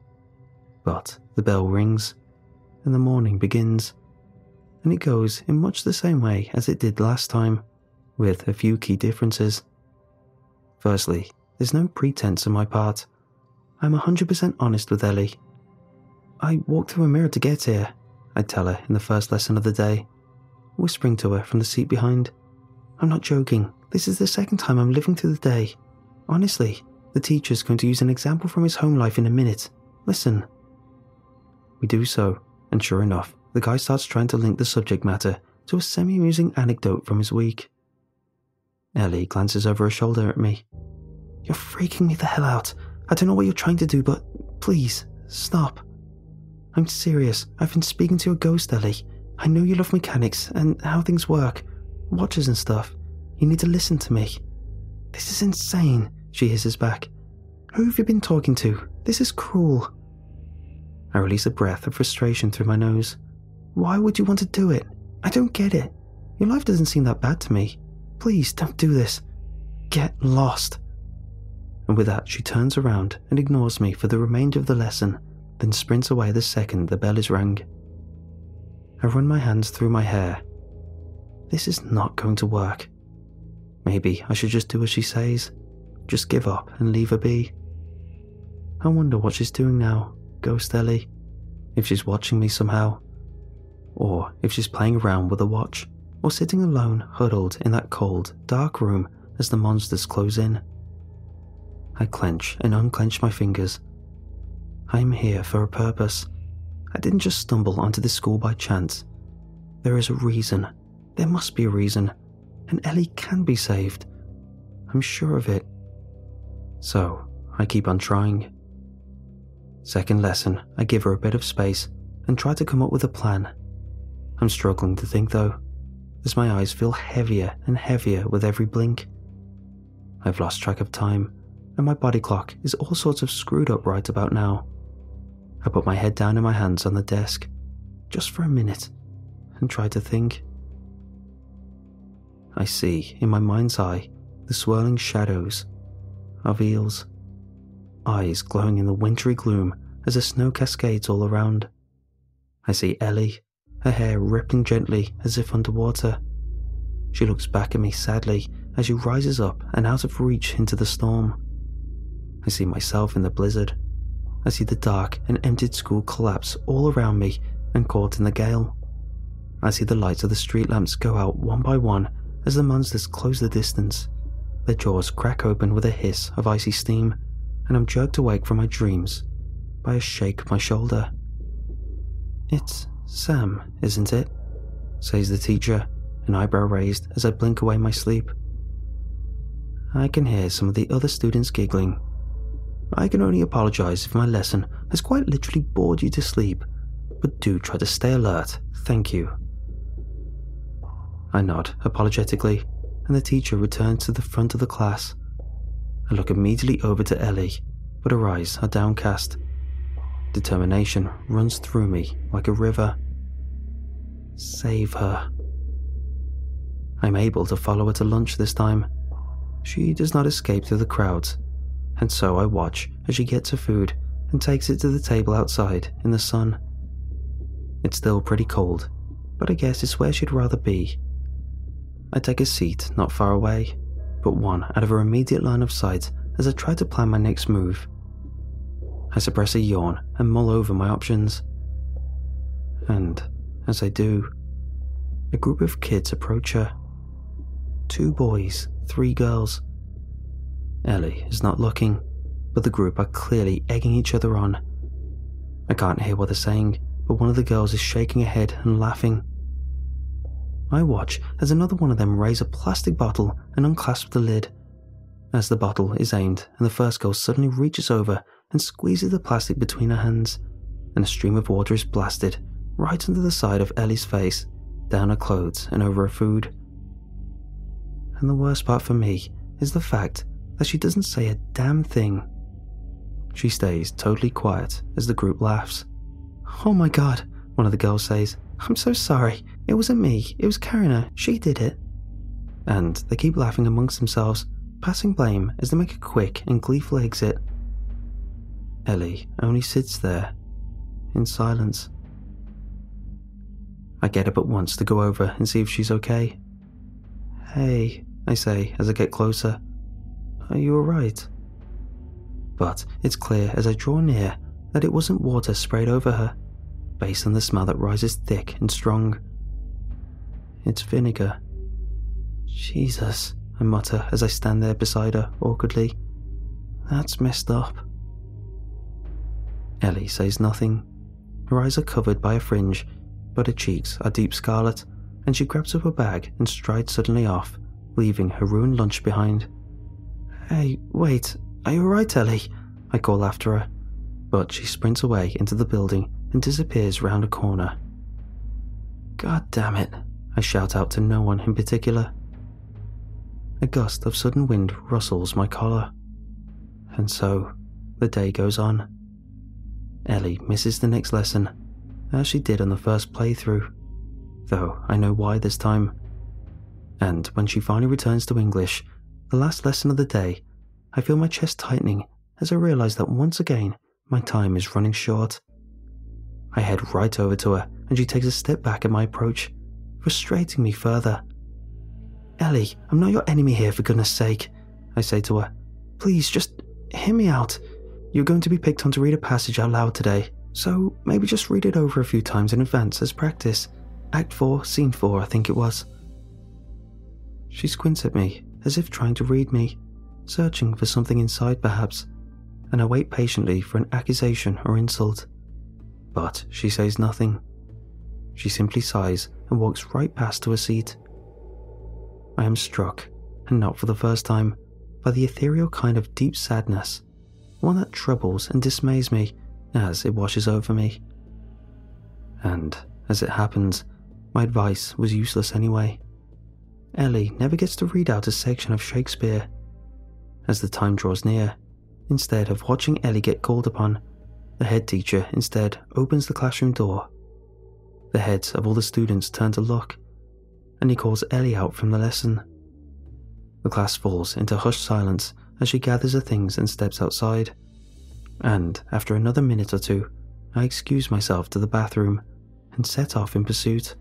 But the bell rings, and the morning begins, and it goes in much the same way as it did last time, with a few key differences. Firstly, there's no pretense on my part. I'm one hundred percent honest with Ellie. "I walked through a mirror to get here," I tell her in the first lesson of the day, whispering to her from the seat behind. "I'm not joking. This is the second time I'm living through the day. Honestly, the teacher's going to use an example from his home life in a minute. Listen." We do so, and sure enough, the guy starts trying to link the subject matter to a semi-amusing anecdote from his week. Ellie glances over her shoulder at me. "You're freaking me the hell out. I don't know what you're trying to do, but please, stop." "I'm serious. I've been speaking to your ghost, Ellie. I know you love mechanics and how things work, watches and stuff. You need to listen to me." "This is insane," she hisses back. "Who have you been talking to? This is cruel." I release a breath of frustration through my nose. "Why would you want to do it? I don't get it. Your life doesn't seem that bad to me. Please don't do this. Get lost." And with that, she turns around and ignores me for the remainder of the lesson, then sprints away the second the bell is rang. I run my hands through my hair. This is not going to work. Maybe I should just do as she says, just give up and leave her be. I wonder what she's doing now, Ghost Ellie, if she's watching me somehow, or if she's playing around with a watch, or sitting alone huddled in that cold, dark room as the monsters close in. I clench and unclench my fingers. I'm here for a purpose. I didn't just stumble onto this school by chance. There is a reason. There must be a reason. And Ellie can be saved. I'm sure of it. So, I keep on trying. Second lesson, I give her a bit of space and try to come up with a plan. I'm struggling to think though, as my eyes feel heavier and heavier with every blink. I've lost track of time, and my body clock is all sorts of screwed up right about now. I put my head down in my hands on the desk, just for a minute, and try to think. I see, in my mind's eye, the swirling shadows of eels, eyes glowing in the wintry gloom as the snow cascades all around. I see Ellie, her hair rippling gently as if underwater. She looks back at me sadly as she rises up and out of reach into the storm. I see myself in the blizzard. I see the dark and emptied school collapse all around me and caught in the gale. I see the lights of the street lamps go out one by one as the monsters close the distance. Their jaws crack open with a hiss of icy steam, and I'm jerked awake from my dreams by a shake of my shoulder. "It's Sam, isn't it?" says the teacher, an eyebrow raised as I blink away my sleep. I can hear some of the other students giggling. I can only apologize if my lesson has quite literally bored you to sleep, but do try to stay alert, thank you. I nod apologetically, and the teacher returns to the front of the class. I look immediately over to Ellie, but her eyes are downcast. Determination runs through me like a river. Save her. I'm able to follow her to lunch this time. She does not escape through the crowds, and so I watch as she gets her food and takes it to the table outside in the sun. It's still pretty cold, but I guess it's where she'd rather be. I take a seat not far away, but one out of her immediate line of sight as I try to plan my next move. I suppress a yawn and mull over my options. And, as I do, a group of kids approach her. Two boys, three girls. Ellie is not looking, but the group are clearly egging each other on. I can't hear what they're saying, but one of the girls is shaking her head and laughing. I watch as another one of them raise a plastic bottle and unclasp the lid. As the bottle is aimed, and the first girl suddenly reaches over and squeezes the plastic between her hands, and a stream of water is blasted right under the side of Ellie's face, down her clothes and over her food. And the worst part for me is the fact that she doesn't say a damn thing. She stays totally quiet as the group laughs. "Oh my god," one of the girls says. "I'm so sorry. It wasn't me. It was Karina. She did it." And they keep laughing amongst themselves, passing blame as they make a quick and gleeful exit. Ellie only sits there, in silence. I get up at once to go over and see if she's okay. "Hey," I say as I get closer. "Are you alright?" But it's clear as I draw near that it wasn't water sprayed over her, based on the smell that rises thick and strong. It's vinegar. "Jesus," I mutter as I stand there beside her awkwardly. "That's messed up." Ellie says nothing. Her eyes are covered by a fringe, but her cheeks are deep scarlet, and she grabs up her bag and strides suddenly off, leaving her ruined lunch behind. "Hey, wait, are you alright, Ellie?" I call after her, but she sprints away into the building and disappears round a corner. "God damn it," I shout out to no one in particular. A gust of sudden wind rustles my collar, and so the day goes on. Ellie misses the next lesson, as she did on the first playthrough, though I know why this time. And when she finally returns to English, the last lesson of the day, I feel my chest tightening as I realise that once again my time is running short. I head right over to her and she takes a step back at my approach, frustrating me further. "Ellie, I'm not your enemy here, for goodness sake," I say to her. "Please, just hear me out. You're going to be picked on to read a passage out loud today, so maybe just read it over a few times in advance as practice. Act four, Scene four, I think it was." She squints at me, as if trying to read me, searching for something inside perhaps, and I wait patiently for an accusation or insult. But she says nothing. She simply sighs and walks right past to her seat. I am struck, and not for the first time, by the ethereal kind of deep sadness, one that troubles and dismays me as it washes over me. And, as it happens, my advice was useless anyway. Ellie never gets to read out a section of Shakespeare. As the time draws near, instead of watching Ellie get called upon, the head teacher instead opens the classroom door. The heads of all the students turn to look, and he calls Ellie out from the lesson. The class falls into hushed silence as she gathers her things and steps outside, and after another minute or two, I excuse myself to the bathroom and set off in pursuit.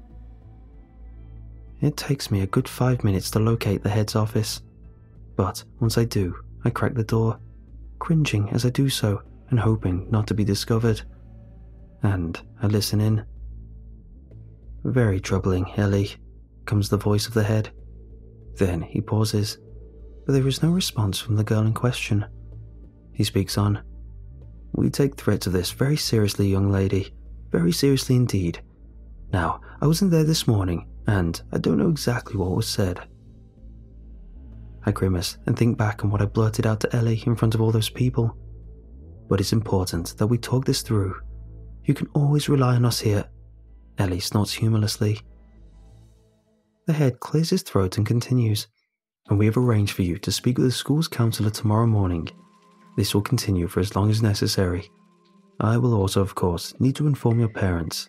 It takes me a good five minutes to locate the head's office, but once I do, I crack the door, cringing as I do so and hoping not to be discovered, and I listen in. "Very troubling, Ellie," comes the voice of the head. Then he pauses, but there is no response from the girl in question. He speaks on. "We take threats of this very seriously, young lady, very seriously indeed. Now, I wasn't there this morning, and I don't know exactly what was said." I grimace and think back on what I blurted out to Ellie in front of all those people. "But it's important that we talk this through. You can always rely on us here." Ellie snorts humorlessly. The head clears his throat and continues, "And we have arranged for you to speak with the school's counsellor tomorrow morning. This will continue for as long as necessary. I will also, of course, need to inform your parents."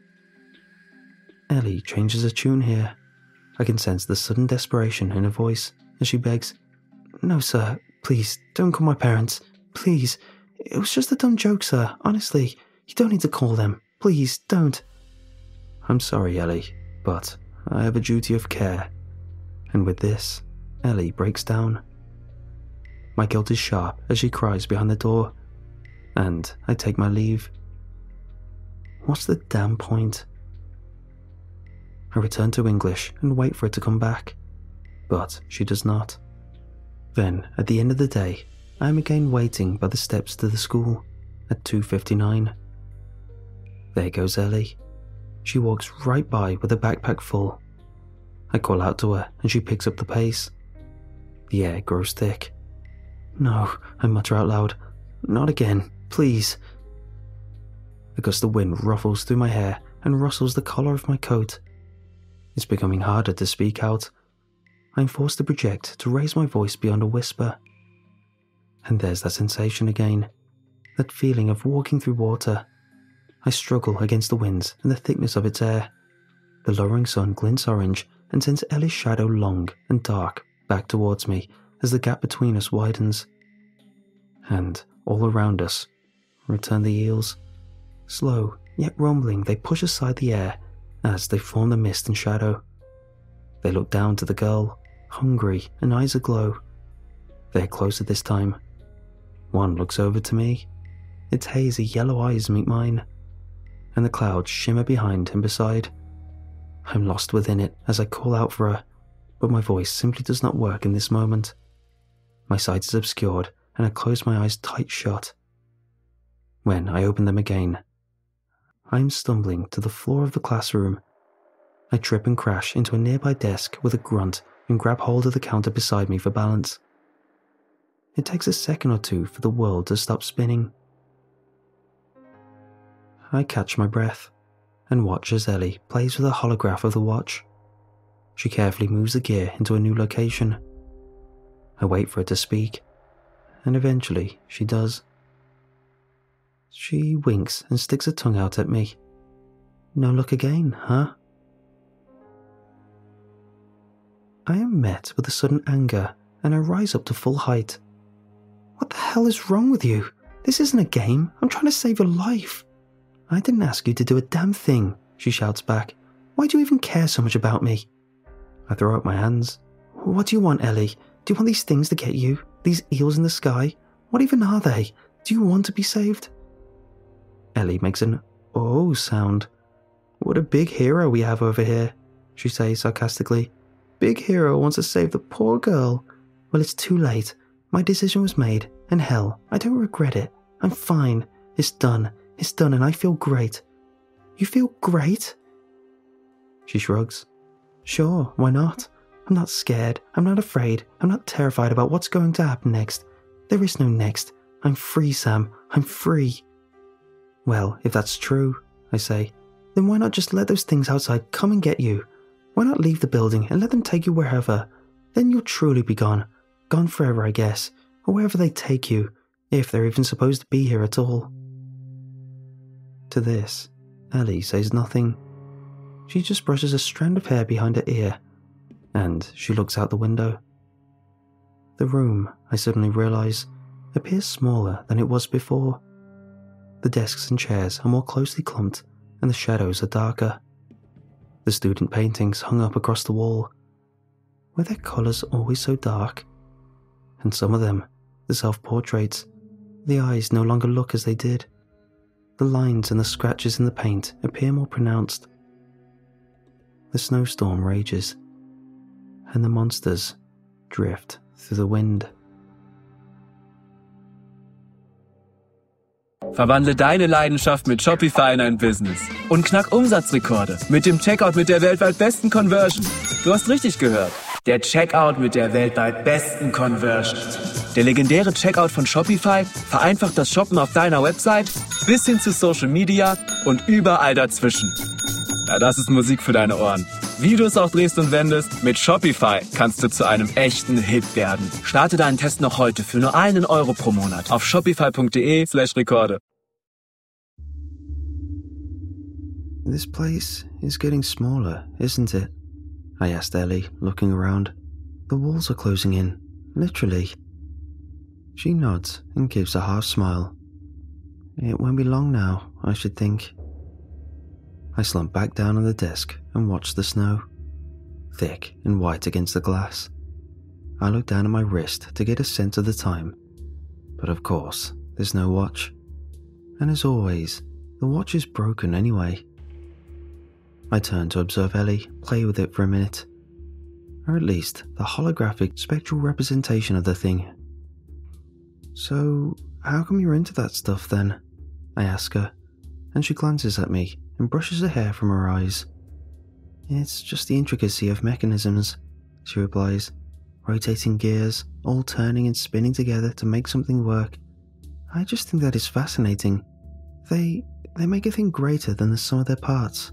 Ellie changes her tune here. I can sense the sudden desperation in her voice as she begs, "No, sir, please, don't call my parents. Please, it was just a dumb joke, sir, honestly. You don't need to call them. Please, don't." "I'm sorry, Ellie, but I have a duty of care." And with this, Ellie breaks down. My guilt is sharp as she cries behind the door, and I take my leave. What's the damn point? I return to English and wait for it to come back, but she does not. Then, at the end of the day, I am again waiting by the steps to the school at two fifty-nine. There goes Ellie. She walks right by with a backpack full. I call out to her and she picks up the pace. The air grows thick. "No," I mutter out loud. "Not again, please." A gust of wind ruffles through my hair and rustles the collar of my coat. It's becoming harder to speak out. I'm forced to project to raise my voice beyond a whisper. And there's that sensation again, that feeling of walking through water. I struggle against the winds and the thickness of its air. The lowering sun glints orange and sends Ellie's shadow long and dark back towards me as the gap between us widens. And all around us return the eels. Slow, yet rumbling, they push aside the air as they form the mist and shadow. They look down to the girl, hungry and eyes aglow. They're closer this time. One looks over to me. Its hazy yellow eyes meet mine, and the clouds shimmer behind and beside. I'm lost within it as I call out for her, but my voice simply does not work in this moment. My sight is obscured, and I close my eyes tight shut. When I open them again, I am stumbling to the floor of the classroom. I trip and crash into a nearby desk with a grunt and grab hold of the counter beside me for balance. It takes a second or two for the world to stop spinning. I catch my breath and watch as Ellie plays with a holograph of the watch. She carefully moves the gear into a new location. I wait for her to speak, and eventually she does. She winks and sticks her tongue out at me. No look again, huh? I am met with a sudden anger, and I rise up to full height. What the hell is wrong with you? This isn't a game. I'm trying to save your life. I didn't ask you to do a damn thing, she shouts back. Why do you even care so much about me? I throw up my hands. What do you want, Ellie? Do you want these things to get you? These eels in the sky? What even are they? Do you want to be saved? Ellie makes an oh sound. What a big hero we have over here, she says sarcastically. Big hero wants to save the poor girl. Well, it's too late. My decision was made, and hell, I don't regret it. I'm fine. It's done. It's done, and I feel great. You feel great? She shrugs. Sure, why not? I'm not scared. I'm not afraid. I'm not terrified about what's going to happen next. There is no next. I'm free, Sam. I'm free. Well, if that's true, I say, then why not just let those things outside come and get you? Why not leave the building and let them take you wherever? Then you'll truly be gone. Gone forever, I guess. Or wherever they take you, if they're even supposed to be here at all. To this, Ellie says nothing. She just brushes a strand of hair behind her ear, and she looks out the window. The room, I suddenly realise, appears smaller than it was before. The desks and chairs are more closely clumped, and the shadows are darker. The student paintings hung up across the wall. Were their colours always so dark? And some of them, the self-portraits, the eyes no longer look as they did. The lines and the scratches in the paint appear more pronounced. The snowstorm rages, and the monsters drift through the wind. Verwandle deine Leidenschaft mit Shopify in ein Business und knack Umsatzrekorde mit dem Checkout mit der weltweit besten Conversion. Du hast richtig gehört. Der Checkout mit der weltweit besten Conversion. Der legendäre Checkout von Shopify vereinfacht das Shoppen auf deiner Website bis hin zu Social Media und überall dazwischen. Ja, das ist Musik für deine Ohren. Wie du es auch drehst und wendest, mit Shopify kannst du zu einem echten Hit werden. Starte deinen Test noch heute für nur einen Euro pro Monat auf shopify.de slash Rekorde. This place is getting smaller, isn't it? I asked Ellie, looking around. The walls are closing in, literally. She nods and gives a half smile. It won't be long now, I should think. I slump back down on the desk and watch the snow, thick and white against the glass. I look down at my wrist to get a sense of the time, but of course, there's no watch. And as always, the watch is broken anyway. I turn to observe Ellie play with it for a minute, or at least the holographic spectral representation of the thing. So, how come you're into that stuff then? I ask her, and she glances at me and brushes her hair from her eyes. It's just the intricacy of mechanisms, she replies, rotating gears, all turning and spinning together to make something work. I just think that is fascinating. They, they make a thing greater than the sum of their parts.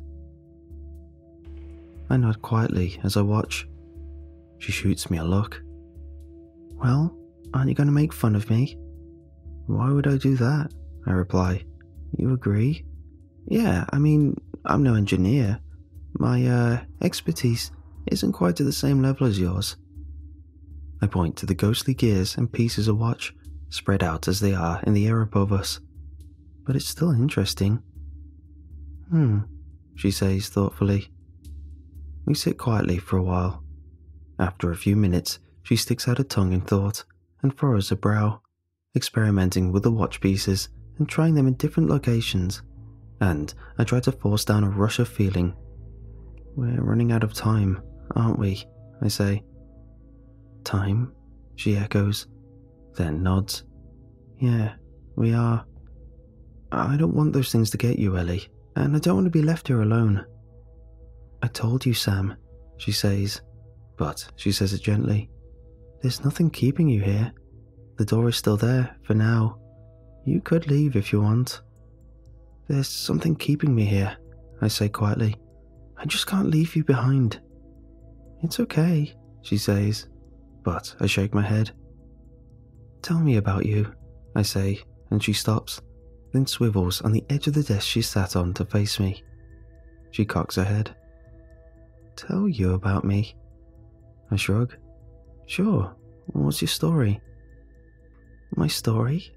I nod quietly as I watch. She shoots me a look. Well, aren't you going to make fun of me? Why would I do that? I reply. You agree? Yeah, I mean, I'm no engineer. My, uh, expertise isn't quite to the same level as yours. I point to the ghostly gears and pieces of watch, spread out as they are in the air above us. But it's still interesting. Hmm, she says thoughtfully. We sit quietly for a while. After a few minutes, she sticks out a tongue in thought and furrows a brow, experimenting with the watch pieces and trying them in different locations, and I try to force down a rush of feeling. We're running out of time, aren't we? I say. Time? She echoes, then nods. Yeah, we are. I don't want those things to get you, Ellie, and I don't want to be left here alone. I told you, Sam, she says, but she says it gently. There's nothing keeping you here. The door is still there, for now. You could leave if you want. There's something keeping me here, I say quietly. I just can't leave you behind. It's okay, she says, but I shake my head. Tell me about you, I say, and she stops, then swivels on the edge of the desk she sat on to face me. She cocks her head. Tell you about me? I shrug. Sure, what's your story? My story?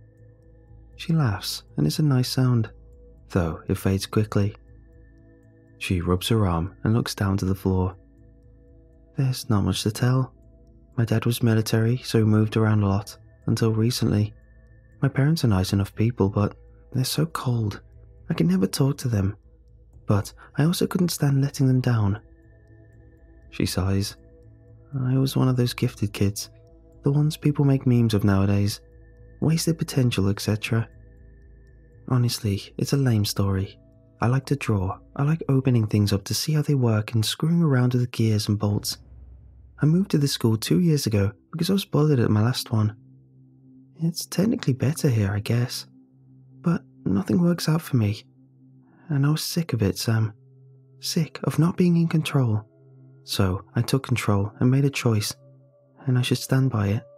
She laughs, and it's a nice sound, though it fades quickly. She rubs her arm and looks down to the floor. There's not much to tell. My dad was military, so he moved around a lot, until recently. My parents are nice enough people, but they're so cold. I can never talk to them. But I also couldn't stand letting them down. She sighs. I was one of those gifted kids, the ones people make memes of nowadays. Wasted potential, et cetera. Honestly, it's a lame story. I like to draw. I like opening things up to see how they work and screwing around with the gears and bolts. I moved to this school two years ago because I was bullied at my last one. It's technically better here, I guess. But nothing works out for me. And I was sick of it, Sam. Sick of not being in control. So I took control and made a choice, and I should stand by it.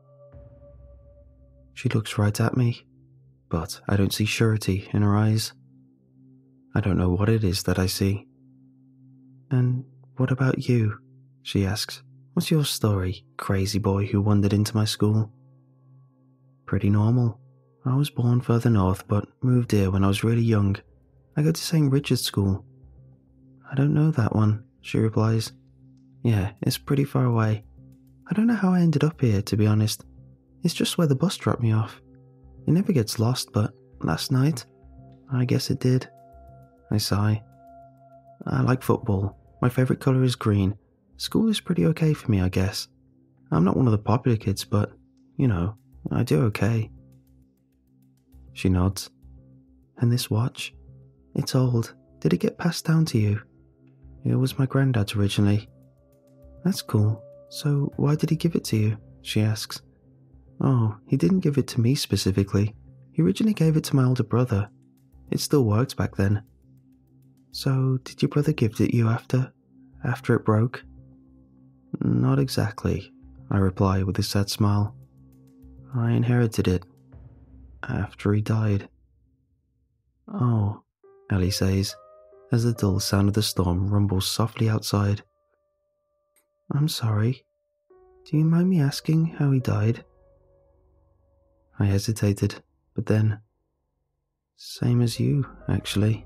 She looks right at me, but I don't see surety in her eyes. I don't know what it is that I see. And what about you? She asks. What's your story, crazy boy who wandered into my school? Pretty normal. I was born further north, but moved here when I was really young. I go to Saint Richard's School. I don't know that one, she replies. Yeah, it's pretty far away. I don't know how I ended up here, to be honest. It's just where the bus dropped me off. It never gets lost, but last night, I guess it did. I sigh. I like football. My favourite colour is green. School is pretty okay for me, I guess. I'm not one of the popular kids, but, you know, I do okay. She nods. And this watch? It's old. Did it get passed down to you? It was my granddad's originally. That's cool. So why did he give it to you? She asks. Oh, he didn't give it to me specifically. He originally gave it to my older brother. It still worked back then. So did your brother gift it you after? After it broke? Not exactly, I reply with a sad smile. I inherited it. After he died. Oh, Ellie says, as the dull sound of the storm rumbles softly outside. I'm sorry. Do you mind me asking how he died? I hesitated, but then... Same as you, actually.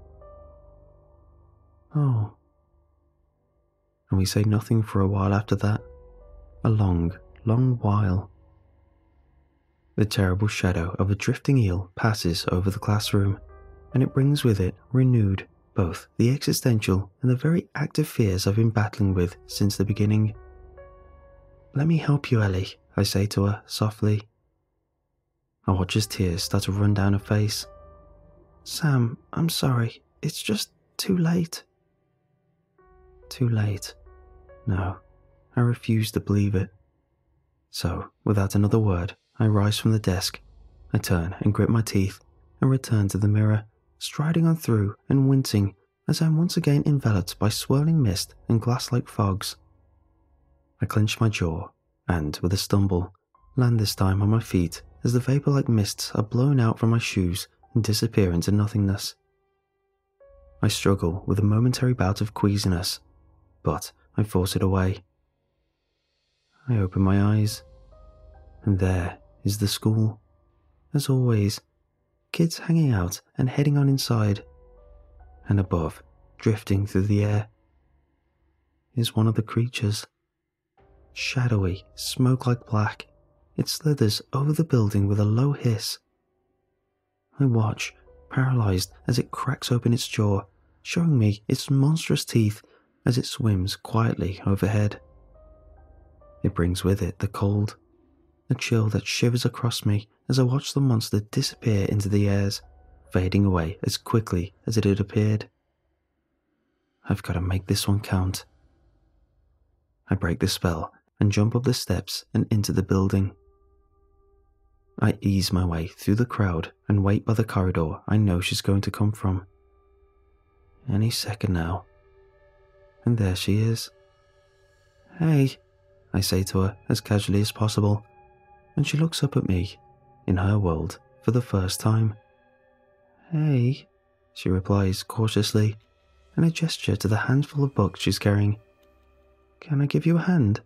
Oh. And we say nothing for a while after that. A long, long while. The terrible shadow of a drifting eel passes over the classroom, and it brings with it, renewed, both the existential and the very active fears I've been battling with since the beginning. Let me help you, Ellie, I say to her softly. I watch as tears start to run down her face. Sam, I'm sorry. It's just too late. Too late. No, I refuse to believe it. So, without another word, I rise from the desk. I turn and grit my teeth and return to the mirror, striding on through and wincing as I'm once again enveloped by swirling mist and glass-like fogs. I clench my jaw and, with a stumble, land this time on my feet as the vapour-like mists are blown out from my shoes and disappear into nothingness. I struggle with a momentary bout of queasiness, but I force it away. I open my eyes, and there is the school. As always, kids hanging out and heading on inside, and above, drifting through the air, is one of the creatures. Shadowy, smoke-like black, it slithers over the building with a low hiss. I watch, paralysed as it cracks open its jaw, showing me its monstrous teeth as it swims quietly overhead. It brings with it the cold, a chill that shivers across me as I watch the monster disappear into the airs, fading away as quickly as it had appeared. I've got to make this one count. I break the spell and jump up the steps and into the building. I ease my way through the crowd and wait by the corridor I know she's going to come from. Any second now. And there she is. "Hey," I say to her as casually as possible, and she looks up at me, in her world, for the first time. "Hey," she replies cautiously, and I gesture to the handful of books she's carrying. "Can I give you a hand?"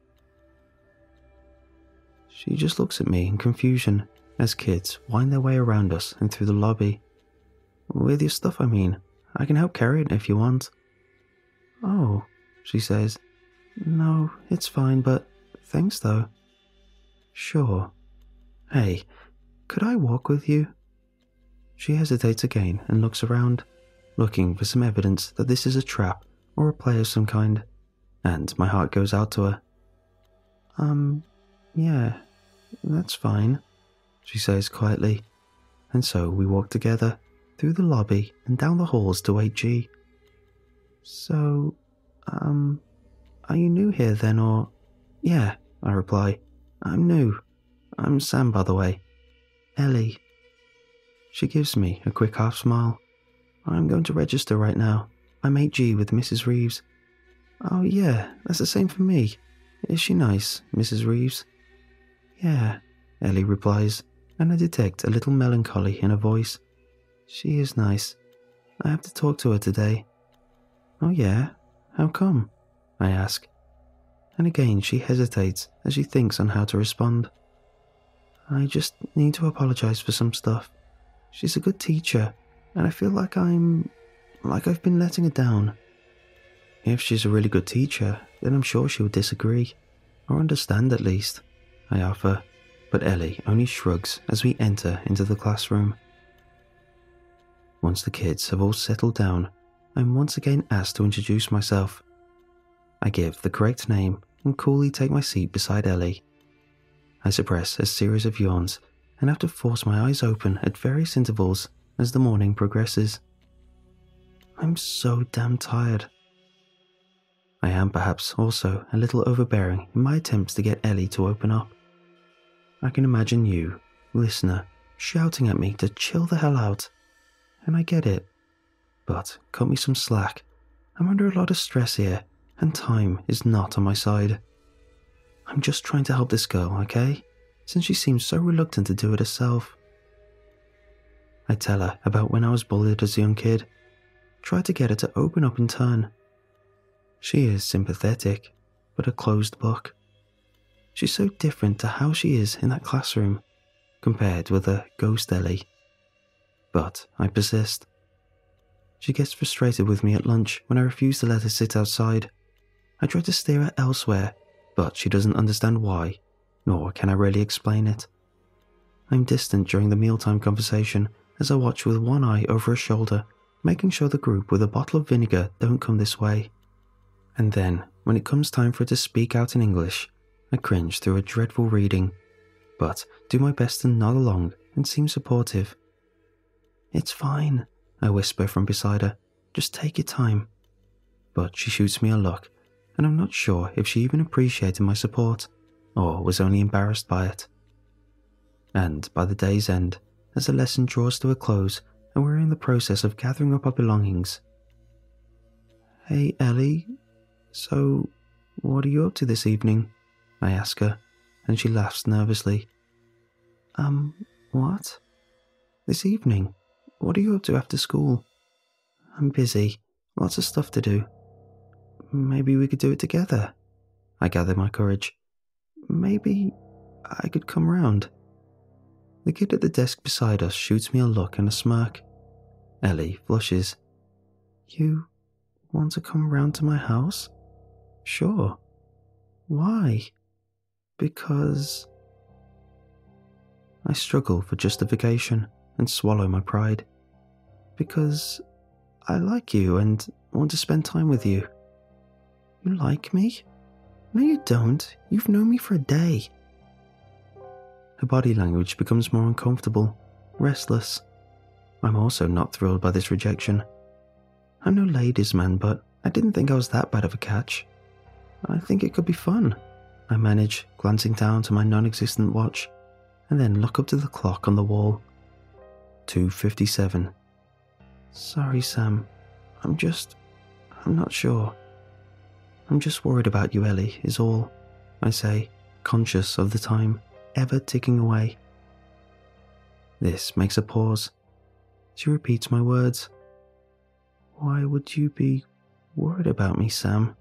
She just looks at me in confusion as kids wind their way around us and through the lobby. "With your stuff, I mean. I can help carry it if you want." "Oh," she says. "No, it's fine, but thanks though." "Sure. Hey, could I walk with you?" She hesitates again and looks around, looking for some evidence that this is a trap or a play of some kind, and my heart goes out to her. Um, yeah, that's fine," she says quietly, and so we walk together through the lobby and down the halls to eight G. "So, um, are you new here then, or—" "Yeah," I reply. "I'm new. I'm Sam, by the way. Ellie." She gives me a quick half smile. "I'm going to register right now. I'm eight G with Missus Reeves." "Oh yeah, that's the same for me. Is she nice, Missus Reeves?" "Yeah," Ellie replies, and I detect a little melancholy in her voice. "She is nice. I have to talk to her today." "Oh yeah? How come?" I ask. And again she hesitates as she thinks on how to respond. "I just need to apologize for some stuff. She's a good teacher, and I feel like I'm... like I've been letting her down." "If she's a really good teacher, then I'm sure she would disagree, or understand at least," I offer, but Ellie only shrugs as we enter into the classroom. Once the kids have all settled down, I'm once again asked to introduce myself. I give the correct name and coolly take my seat beside Ellie. I suppress a series of yawns and have to force my eyes open at various intervals as the morning progresses. I'm so damn tired. I am perhaps also a little overbearing in my attempts to get Ellie to open up. I can imagine you, listener, shouting at me to chill the hell out, and I get it. But cut me some slack. I'm under a lot of stress here, and time is not on my side. I'm just trying to help this girl, okay? Since she seems so reluctant to do it herself. I tell her about when I was bullied as a young kid. Try to get her to open up in turn. She is sympathetic, but a closed book. She's so different to how she is in that classroom, compared with a ghost Ellie. But I persist. She gets frustrated with me at lunch when I refuse to let her sit outside. I try to steer her elsewhere, but she doesn't understand why, nor can I really explain it. I'm distant during the mealtime conversation as I watch with one eye over her shoulder, making sure the group with a bottle of vinegar don't come this way. And then, when it comes time for her to speak out in English, I cringe through a dreadful reading, but do my best to nod along and seem supportive. "It's fine," I whisper from beside her. "Just take your time." But she shoots me a look, and I'm not sure if she even appreciated my support, or was only embarrassed by it. And by the day's end, as the lesson draws to a close and we're in the process of gathering up our belongings. "Hey, Ellie, so what are you up to this evening?" I ask her, and she laughs nervously. Um, What? This evening? What are you up to after school? I'm busy. Lots of stuff to do. Maybe we could do it together. I gather my courage. Maybe I could come round. The kid at the desk beside us shoots me a look and a smirk. Ellie flushes. You want to come round to my house? Sure. Why? Because... I struggle for justification and swallow my pride. Because I like you and want to spend time with you. You like me? No, you don't. You've known me for a day. Her body language becomes more uncomfortable, restless. I'm also not thrilled by this rejection. I'm no ladies' man, but I didn't think I was that bad of a catch. I think it could be fun. I manage, glancing down to my non-existent watch, and then look up to the clock on the wall. two fifty-seven. Sorry, Sam. I'm just... I'm not sure. I'm just worried about you, Ellie, is all, I say, conscious of the time ever ticking away. This makes a pause. She repeats my words. Why would you be worried about me, Sam?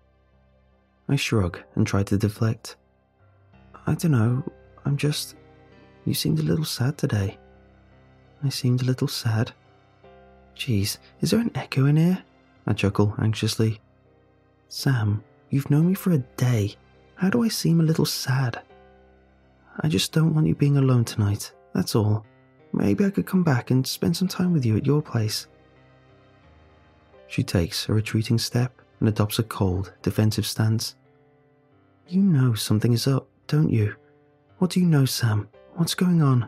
I shrug and try to deflect. I don't know, I'm just... You seemed a little sad today. I seemed a little sad. Geez, is there an echo in here? I chuckle anxiously. Sam, you've known me for a day. How do I seem a little sad? I just don't want you being alone tonight, that's all. Maybe I could come back and spend some time with you at your place. She takes a retreating step and adopts a cold, defensive stance. You know something is up, don't you? What do you know, Sam? What's going on?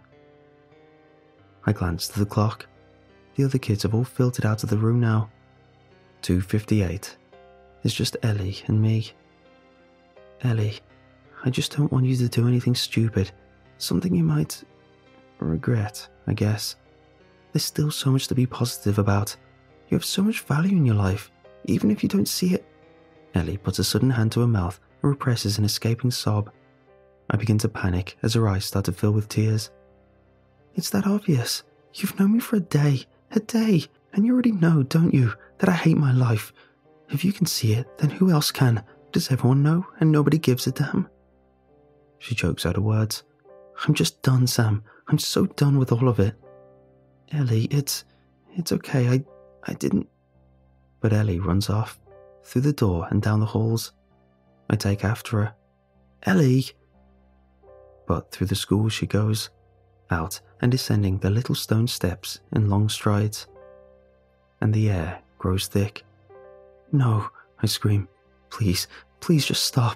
I glance to the clock. The other kids have all filtered out of the room now. two fifty-eight. It's just Ellie and me. Ellie, I just don't want you to do anything stupid. Something you might regret, I guess. There's still so much to be positive about. You have so much value in your life, even if you don't see it. Ellie puts a sudden hand to her mouth and represses an escaping sob. I begin to panic as her eyes start to fill with tears. It's that obvious. You've known me for a day, a day, and you already know, don't you, that I hate my life. If you can see it, then who else can? Does everyone know and nobody gives a damn? She chokes out her words. I'm just done, Sam. I'm so done with all of it. Ellie, it's... it's okay, I... I didn't... But Ellie runs off, through the door and down the halls. I take after her. Ellie! But through the school she goes, out and descending the little stone steps in long strides. And the air grows thick. No, I scream. Please, please just stop.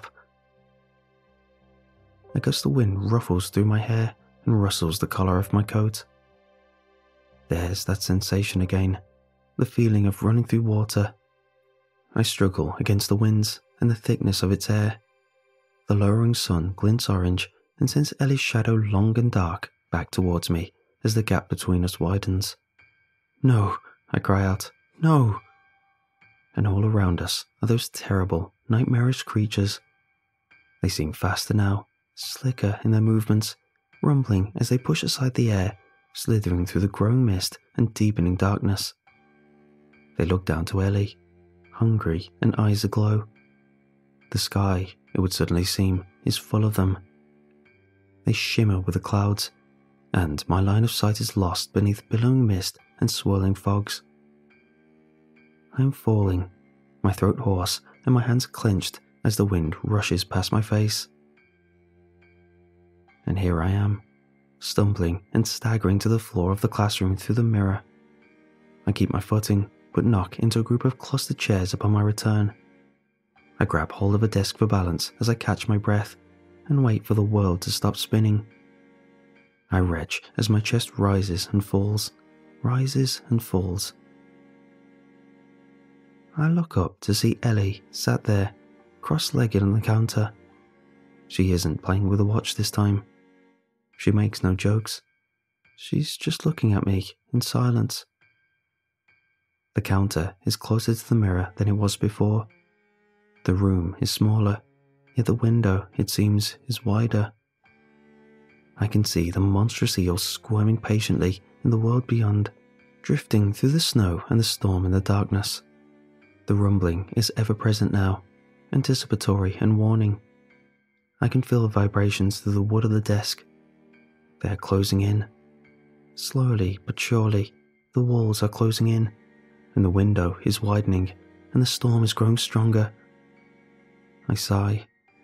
A gust of wind ruffles through my hair and rustles the collar of my coat. There's that sensation again, the feeling of running through water. I struggle against the winds and the thickness of its air. The lowering sun glints orange and sends Ellie's shadow long and dark back towards me as the gap between us widens. No, I cry out, no! And all around us are those terrible, nightmarish creatures. They seem faster now, slicker in their movements, rumbling as they push aside the air, slithering through the growing mist and deepening darkness. They look down to Ellie, hungry and eyes aglow. The sky, it would suddenly seem, is full of them. They shimmer with the clouds, and my line of sight is lost beneath billowing mist and swirling fogs. I am falling, my throat hoarse and my hands clenched as the wind rushes past my face. And here I am, stumbling and staggering to the floor of the classroom through the mirror. I keep my footing, but knock into a group of clustered chairs upon my return. I grab hold of a desk for balance as I catch my breath and wait for the world to stop spinning. I retch as my chest rises and falls, rises and falls. I look up to see Ellie sat there, cross-legged on the counter. She isn't playing with a watch this time. She makes no jokes. She's just looking at me in silence. The counter is closer to the mirror than it was before. The room is smaller, yet the window, it seems, is wider. I can see the monstrous eel squirming patiently in the world beyond, drifting through the snow and the storm in the darkness. The rumbling is ever present now, anticipatory and warning. I can feel the vibrations through the wood of the desk. They are closing in. Slowly but surely, the walls are closing in, and the window is widening, and the storm is growing stronger. I sigh.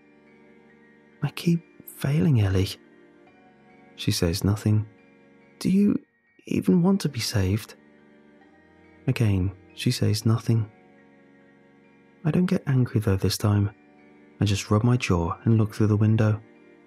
I keep failing, Ellie. She says nothing. Do you even want to be saved? Again, she says nothing. I don't get angry though this time. I just rub my jaw and look through the window.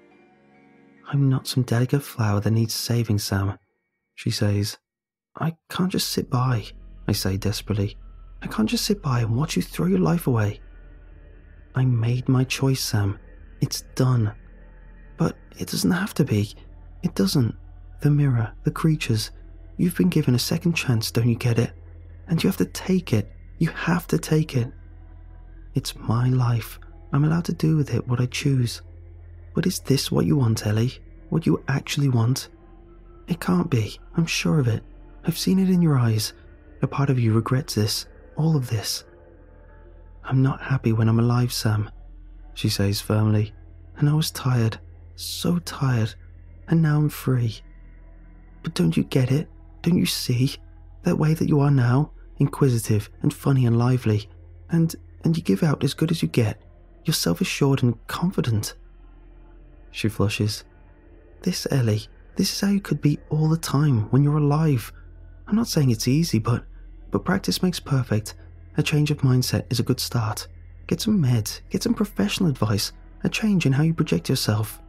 I'm not some delicate flower that needs saving, Sam, she says. I can't just sit by, I say desperately. I can't just sit by and watch you throw your life away. I made my choice, Sam. It's done. But it doesn't have to be. It doesn't. The mirror, the creatures. You've been given a second chance, don't you get it? And you have to take it. You have to take it. It's my life. I'm allowed to do with it what I choose. But is this what you want, Ellie? What you actually want? It can't be. I'm sure of it. I've seen it in your eyes. A part of you regrets this. All of this. I'm not happy when I'm alive, Sam, she says firmly. And I was tired. So tired. And now I'm free. But don't you get it? Don't you see? That way that you are now, inquisitive and funny and lively, and and you give out as good as you get. You're self-assured and confident. She flushes. This, Ellie, this is how you could be all the time when you're alive. I'm not saying it's easy, but but practice makes perfect. A change of mindset is a good start. Get some meds, get some professional advice, a change in how you project yourself.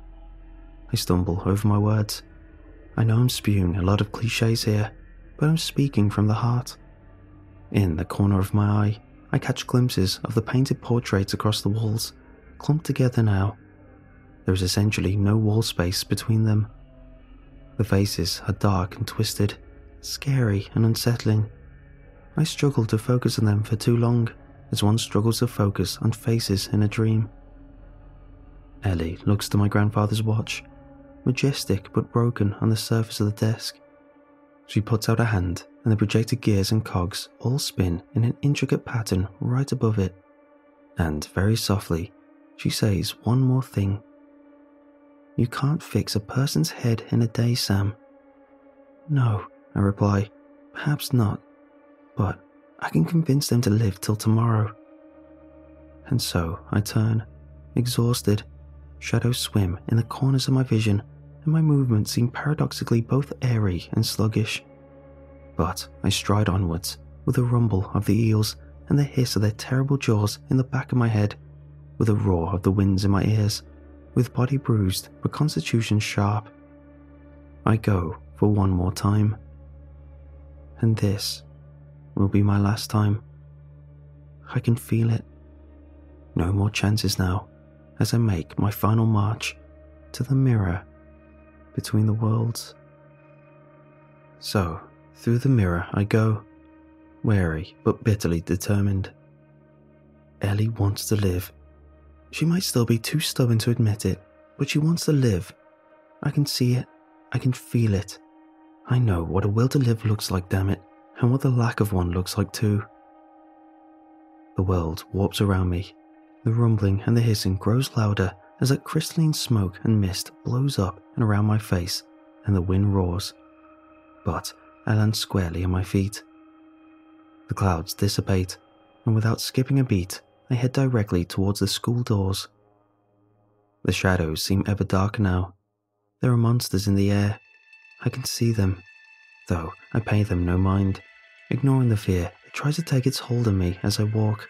I stumble over my words. I know I'm spewing a lot of cliches here, but I'm speaking from the heart. In the corner of my eye, I catch glimpses of the painted portraits across the walls, clumped together now. There is essentially no wall space between them. The faces are dark and twisted, scary and unsettling. I struggle to focus on them for too long, as one struggles to focus on faces in a dream. Ellie looks to my grandfather's watch, majestic but broken on the surface of the desk. She puts out a hand, and the projected gears and cogs all spin in an intricate pattern right above it. And very softly, she says one more thing. You can't fix a person's head in a day, Sam. No, I reply, perhaps not, but I can convince them to live till tomorrow. And so I turn, exhausted. Shadows swim in the corners of my vision, and my movements seem paradoxically both airy and sluggish. But I stride onwards, with the rumble of the eels and the hiss of their terrible jaws in the back of my head, with the roar of the winds in my ears, with body bruised but constitution sharp. I go for one more time. And this will be my last time. I can feel it. No more chances now, as I make my final march to the mirror between the worlds. So, through the mirror I go, wary but bitterly determined. Ellie wants to live. She might still be too stubborn to admit it, but she wants to live. I can see it. I can feel it. I know what a will to live looks like, damn it, and what the lack of one looks like too. The world warps around me. The rumbling and the hissing grows louder as that crystalline smoke and mist blows up and around my face, and the wind roars. But I land squarely on my feet. The clouds dissipate, and without skipping a beat, I head directly towards the school doors. The shadows seem ever darker now. There are monsters in the air. I can see them, though I pay them no mind, ignoring the fear that tries to take its hold on me as I walk.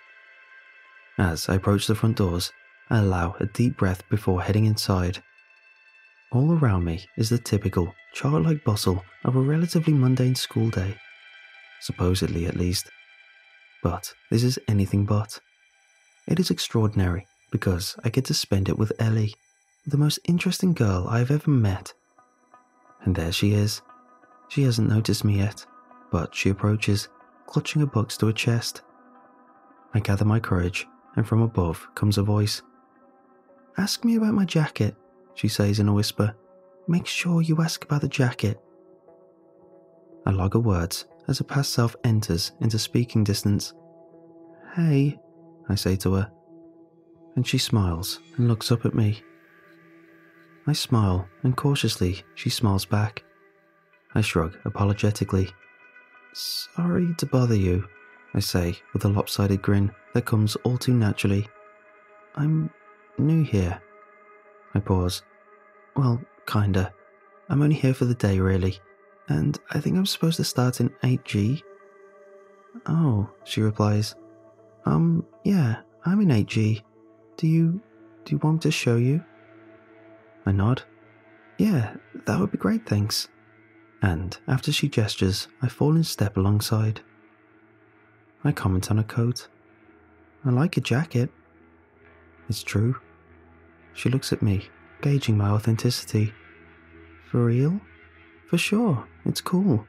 As I approach the front doors, I allow a deep breath before heading inside. All around me is the typical, childlike bustle of a relatively mundane school day. Supposedly, at least. But this is anything but. It is extraordinary because I get to spend it with Ellie, the most interesting girl I have ever met. And there she is. She hasn't noticed me yet, but she approaches, clutching her books to her chest. I gather my courage, and from above comes a voice. Ask me about my jacket, she says in a whisper, make sure you ask about the jacket. I log her words as her past self enters into speaking distance. Hey, I say to her, and she smiles and looks up at me. I smile, and cautiously she smiles back. I shrug apologetically. Sorry to bother you, I say with a lopsided grin that comes all too naturally. I'm new here. I pause. Well, kinda. I'm only here for the day, really, and I think I'm supposed to start in eight G. Oh, she replies. Um, yeah, I'm in eight G. Do you, do you want me to show you? I nod. Yeah, that would be great, thanks. And after she gestures, I fall in step alongside. I comment on her coat. I like your jacket. It's true. She looks at me, gauging my authenticity. For real? For sure, it's cool.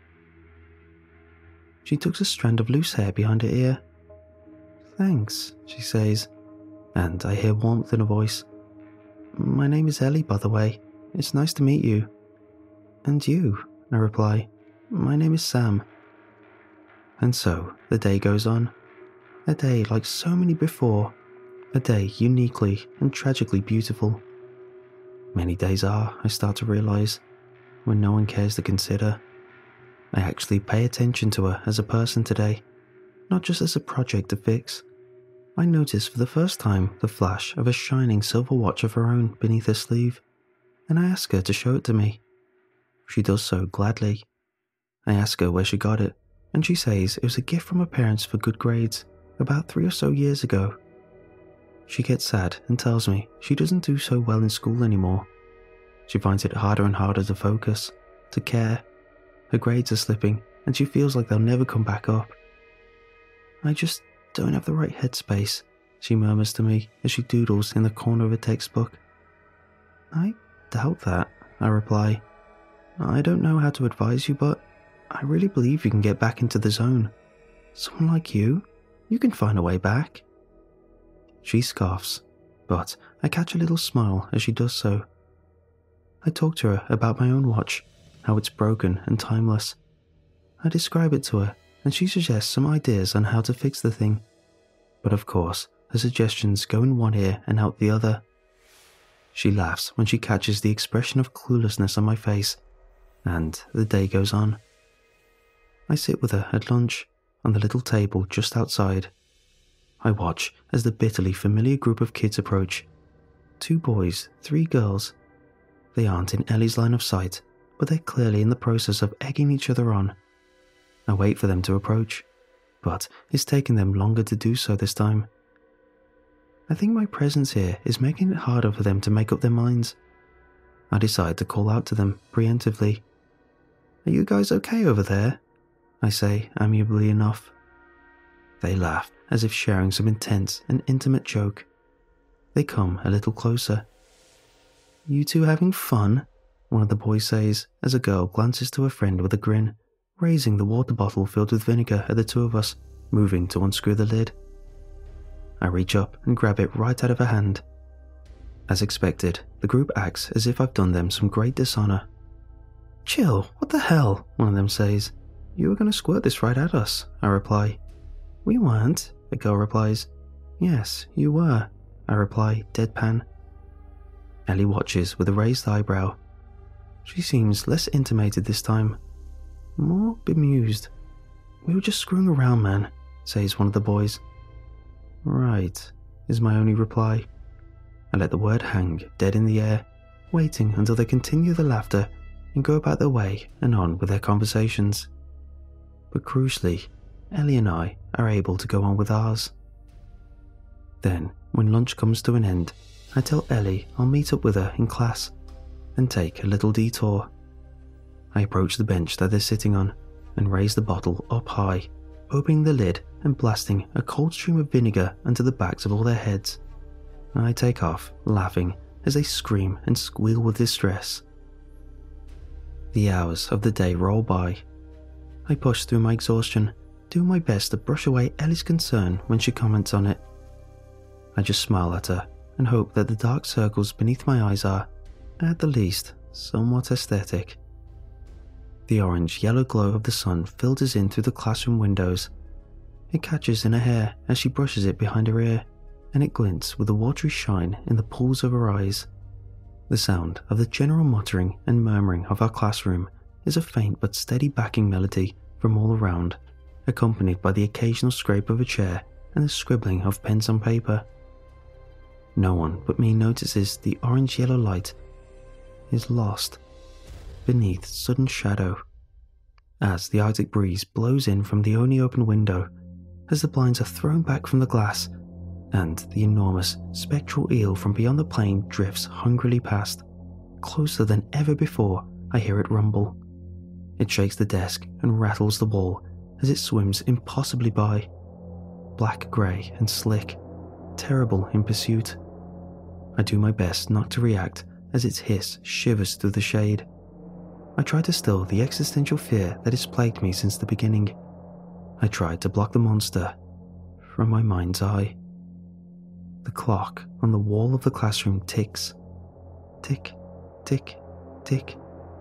She tucks a strand of loose hair behind her ear. Thanks, she says, and I hear warmth in her voice. My name is Ellie, by the way. It's nice to meet you. And you, I reply. My name is Sam. And so, the day goes on. A day like so many before. A day uniquely and tragically beautiful. Many days are, I start to realise, when no one cares to consider. I actually pay attention to her as a person today, not just as a project to fix. I notice for the first time the flash of a shining silver watch of her own beneath her sleeve, and I ask her to show it to me. She does so gladly. I ask her where she got it, and she says it was a gift from her parents for good grades, about three or so years ago. She gets sad and tells me she doesn't do so well in school anymore. She finds it harder and harder to focus, to care. Her grades are slipping, and she feels like they'll never come back up. I just don't have the right headspace, she murmurs to me as she doodles in the corner of a textbook. I doubt that, I reply. I don't know how to advise you, but I really believe you can get back into the zone. Someone like you, you can find a way back. She scoffs, but I catch a little smile as she does so. I talk to her about my own watch, how it's broken and timeless. I describe it to her, and she suggests some ideas on how to fix the thing. But of course, her suggestions go in one ear and out the other. She laughs when she catches the expression of cluelessness on my face, and the day goes on. I sit with her at lunch, on the little table just outside. I watch as the bitterly familiar group of kids approach. Two boys, three girls. They aren't in Ellie's line of sight, but they're clearly in the process of egging each other on. I wait for them to approach, but it's taking them longer to do so this time. I think my presence here is making it harder for them to make up their minds. I decide to call out to them preemptively. Are you guys okay over there? I say, amiably enough. They laugh as if sharing some intense and intimate joke. They come a little closer. You two having fun? One of the boys says as a girl glances to her friend with a grin, raising the water bottle filled with vinegar at the two of us, moving to unscrew the lid. I reach up and grab it right out of her hand. As expected, the group acts as if I've done them some great dishonor. Chill, what the hell? One of them says. You were going to squirt this right at us, I reply. We weren't, the girl replies. Yes, you were, I reply, deadpan. Ellie watches with a raised eyebrow. She seems less intimated this time, more bemused. We were just screwing around, man, says one of the boys. Right, is my only reply. I let the word hang dead in the air, waiting until they continue the laughter and go about their way and on with their conversations. But crucially, Ellie and I are able to go on with ours. Then, when lunch comes to an end, I tell Ellie I'll meet up with her in class and take a little detour. I approach the bench that they're sitting on and raise the bottle up high, opening the lid and blasting a cold stream of vinegar onto the backs of all their heads. I take off, laughing as they scream and squeal with distress. The hours of the day roll by. I push through my exhaustion, doing my best to brush away Ellie's concern when she comments on it. I just smile at her and hope that the dark circles beneath my eyes are, at the least, somewhat aesthetic. The orange-yellow glow of the sun filters in through the classroom windows. It catches in her hair as she brushes it behind her ear, and it glints with a watery shine in the pools of her eyes. The sound of the general muttering and murmuring of our classroom is a faint but steady backing melody from all around, accompanied by the occasional scrape of a chair and the scribbling of pens on paper. No one but me notices the orange-yellow light is lost beneath sudden shadow as the Arctic breeze blows in from the only open window, as the blinds are thrown back from the glass and the enormous spectral eel from beyond the plane drifts hungrily past. Closer than ever before, I hear it rumble. It shakes the desk and rattles the wall as it swims impossibly by, black-grey and slick, terrible in pursuit. I do my best not to react as its hiss shivers through the shade. I try to still the existential fear that has plagued me since the beginning. I try to block the monster from my mind's eye. The clock on the wall of the classroom ticks. Tick, tick, tick.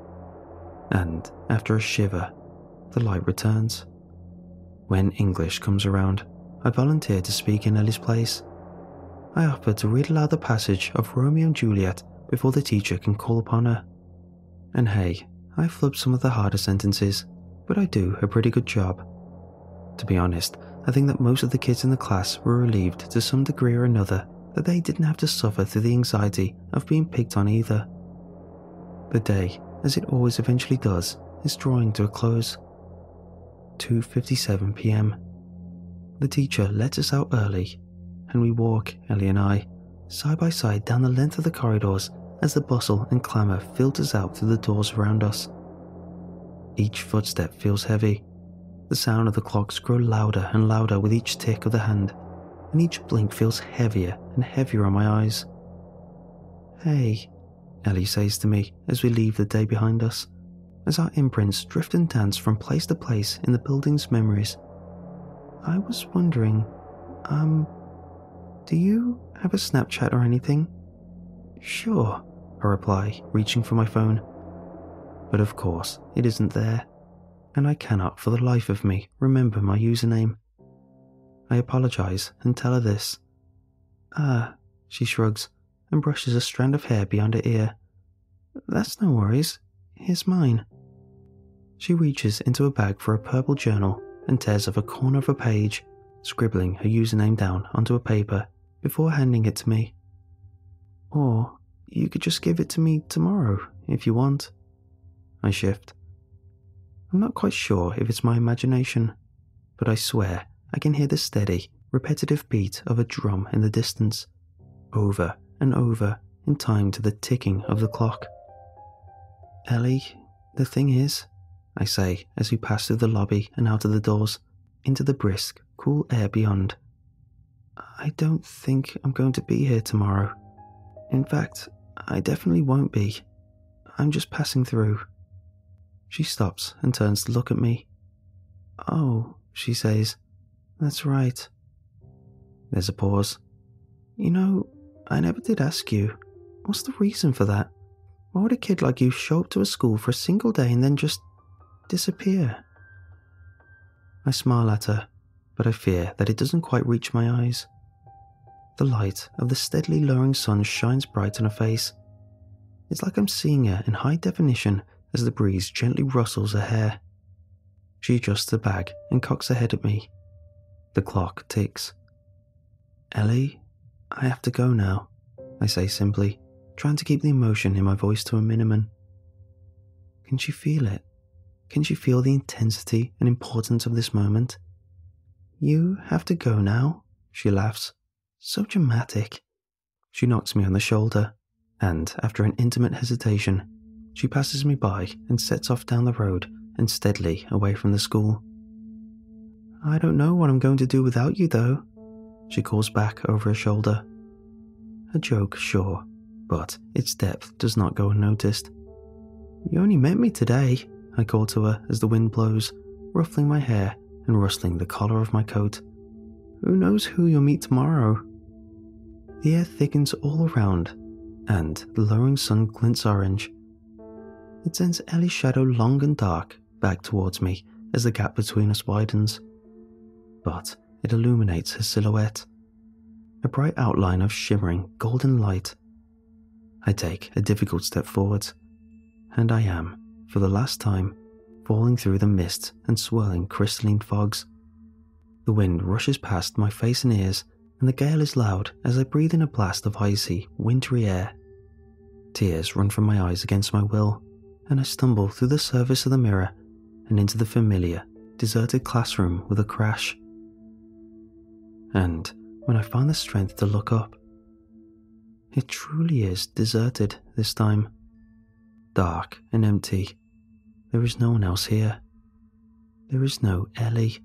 And after a shiver, the light returns. When English comes around, I volunteer to speak in Ellie's place. I offer to read aloud the passage of Romeo and Juliet before the teacher can call upon her. And hey, I flub some of the harder sentences, but I do a pretty good job. To be honest, I think that most of the kids in the class were relieved to some degree or another that they didn't have to suffer through the anxiety of being picked on either. The day, as it always eventually does, is drawing to a close. two fifty-seven p m. The teacher lets us out early, and we walk, Ellie and I, side by side down the length of the corridors as the bustle and clamour filters out through the doors around us. Each footstep feels heavy. The sound of the clocks grow louder and louder with each tick of the hand, and each blink feels heavier and heavier on my eyes. "Hey," Ellie says to me as we leave the day behind us, as our imprints drift and dance from place to place in the building's memories. "I was wondering, um, do you have a Snapchat or anything?" "Sure," I reply, reaching for my phone. But of course, it isn't there, and I cannot for the life of me remember my username. I apologize and tell her this. "Ah," she shrugs and brushes a strand of hair beyond her ear. "That's no worries. Here's mine." She reaches into a bag for a purple journal and tears off a corner of a page, scribbling her username down onto a paper before handing it to me. "Or you could just give it to me tomorrow if you want." I shift. I'm not quite sure if it's my imagination, but I swear I can hear the steady, repetitive beat of a drum in the distance, over and over in time to the ticking of the clock. "Ellie, the thing is," I say as we pass through the lobby and out of the doors, into the brisk, cool air beyond, "I don't think I'm going to be here tomorrow. In fact, I definitely won't be. I'm just passing through." She stops and turns to look at me. "Oh," she says, "that's right." There's a pause. "You know, I never did ask you. What's the reason for that? Why would a kid like you show up to a school for a single day and then just disappear?" I smile at her, but I fear that it doesn't quite reach my eyes. The light of the steadily lowering sun shines bright on her face. It's like I'm seeing her in high definition as the breeze gently rustles her hair. She adjusts the bag and cocks her head at me. The clock ticks. "Ellie, I have to go now," I say simply, trying to keep the emotion in my voice to a minimum. Can she feel it? Can she feel the intensity and importance of this moment? "You have to go now," she laughs. "So dramatic." She knocks me on the shoulder, and after an intimate hesitation, she passes me by and sets off down the road and steadily away from the school. "I don't know what I'm going to do without you, though," she calls back over her shoulder. A joke, sure, but its depth does not go unnoticed. "You only met me today," I call to her as the wind blows, ruffling my hair and rustling the collar of my coat. "Who knows who you'll meet tomorrow?" The air thickens all around, and the lowering sun glints orange. It sends Ellie's shadow long and dark back towards me as the gap between us widens. But it illuminates her silhouette, a bright outline of shimmering golden light. I take a difficult step forward, and I am, for the last time, falling through the mist and swirling crystalline fogs. The wind rushes past my face and ears, and the gale is loud as I breathe in a blast of icy, wintry air. Tears run from my eyes against my will, and I stumble through the surface of the mirror and into the familiar, deserted classroom with a crash. And when I find the strength to look up, it truly is deserted this time. Dark and empty. There is no one else here. There is no Ellie.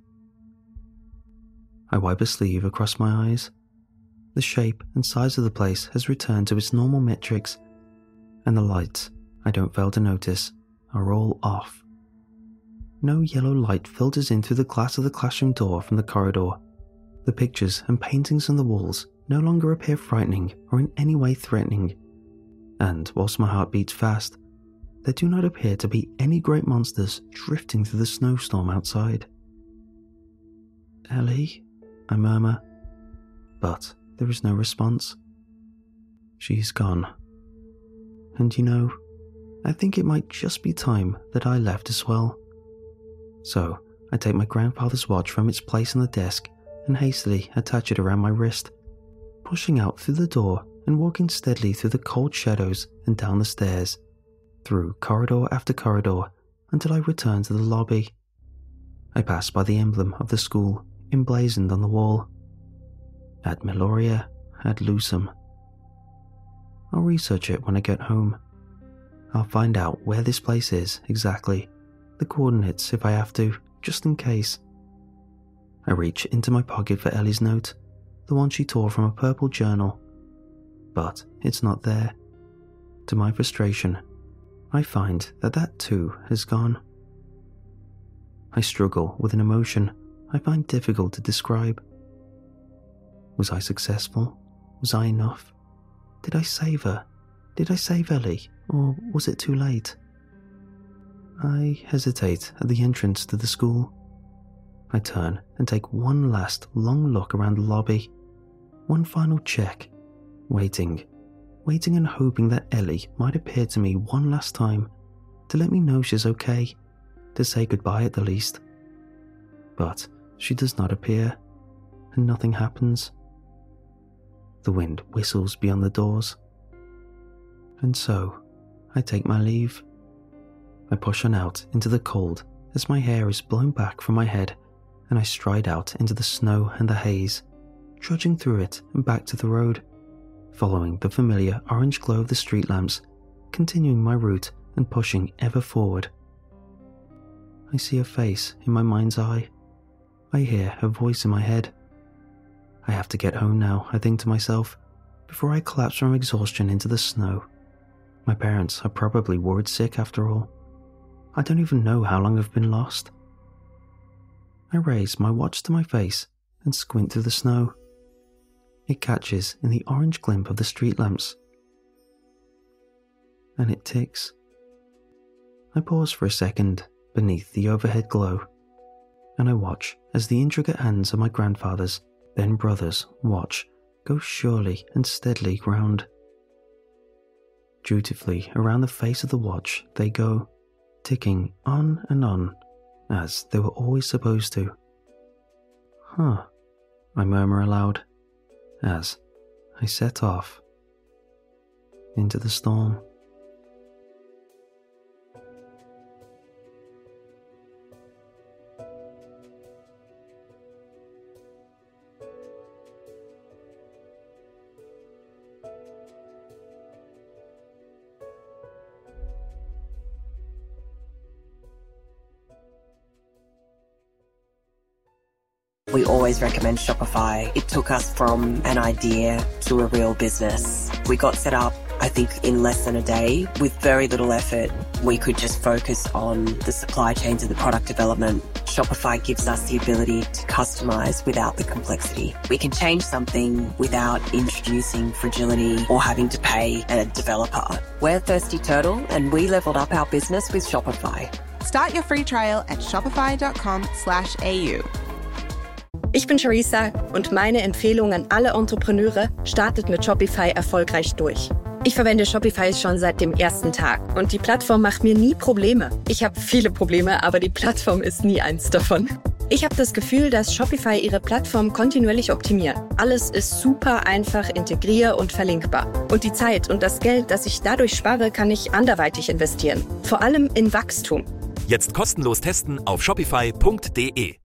I wipe a sleeve across my eyes. The shape and size of the place has returned to its normal metrics, and the lights, I don't fail to notice, are all off. No yellow light filters in through the glass of the classroom door from the corridor. The pictures and paintings on the walls no longer appear frightening or in any way threatening, and whilst my heart beats fast, there do not appear to be any great monsters drifting through the snowstorm outside. "Ellie?" I murmur, but there is no response. She's gone. And you know, I think it might just be time that I left as well. So I take my grandfather's watch from its place on the desk and hastily attach it around my wrist, pushing out through the door and walking steadily through the cold shadows and down the stairs, through corridor after corridor until I return to the lobby. I pass by the emblem of the school emblazoned on the wall. Ad Meloria ad Lucem. I'll research it when I get home. I'll find out where this place is exactly, the coordinates if I have to, just in case. I reach into my pocket for Ellie's note, the one she tore from a purple journal. But it's not there. To my frustration, I find that that too has gone. I struggle with an emotion I find difficult to describe. Was I successful? Was I enough? Did I save her? Did I save Ellie? Or was it too late? I hesitate at the entrance to the school. I turn and take one last long look around the lobby. One final check. Waiting. Waiting and hoping that Ellie might appear to me one last time, to let me know she's okay, to say goodbye at the least. But she does not appear, and nothing happens. The wind whistles beyond the doors. And so, I take my leave. I push on out into the cold as my hair is blown back from my head, and I stride out into the snow and the haze, trudging through it and back to the road, following the familiar orange glow of the street lamps, continuing my route and pushing ever forward. I see a face in my mind's eye. I hear her voice in my head. I have to get home now, I think to myself, before I collapse from exhaustion into the snow. My parents are probably worried sick after all. I don't even know how long I've been lost. I raise my watch to my face and squint through the snow. It catches in the orange glint of the street lamps. And it ticks. I pause for a second beneath the overhead glow, and I watch as the intricate hands of my grandfather's, then brother's, watch go surely and steadily round. Dutifully around the face of the watch they go, ticking on and on, as they were always supposed to. Huh, I murmur aloud, as I set off into the storm. We always recommend Shopify. It took us from an idea to a real business. We got set up I think in less than a day, with very little effort, we could just focus on the supply chains and the product development. Shopify gives us the ability to customize without the complexity. We can change something without introducing fragility or having to pay a developer. We're Thirsty Turtle, and we leveled up our business with Shopify. Start your free trial at shopify.com slash AU. Ich bin Charissa und meine Empfehlung an alle Entrepreneure: startet mit Shopify erfolgreich durch. Ich verwende Shopify schon seit dem ersten Tag und die Plattform macht mir nie Probleme. Ich habe viele Probleme, aber die Plattform ist nie eins davon. Ich habe das Gefühl, dass Shopify ihre Plattform kontinuierlich optimiert. Alles ist super einfach integrier- und verlinkbar. Und die Zeit und das Geld, das ich dadurch spare, kann ich anderweitig investieren. Vor allem in Wachstum. Jetzt kostenlos testen auf shopify punkt de.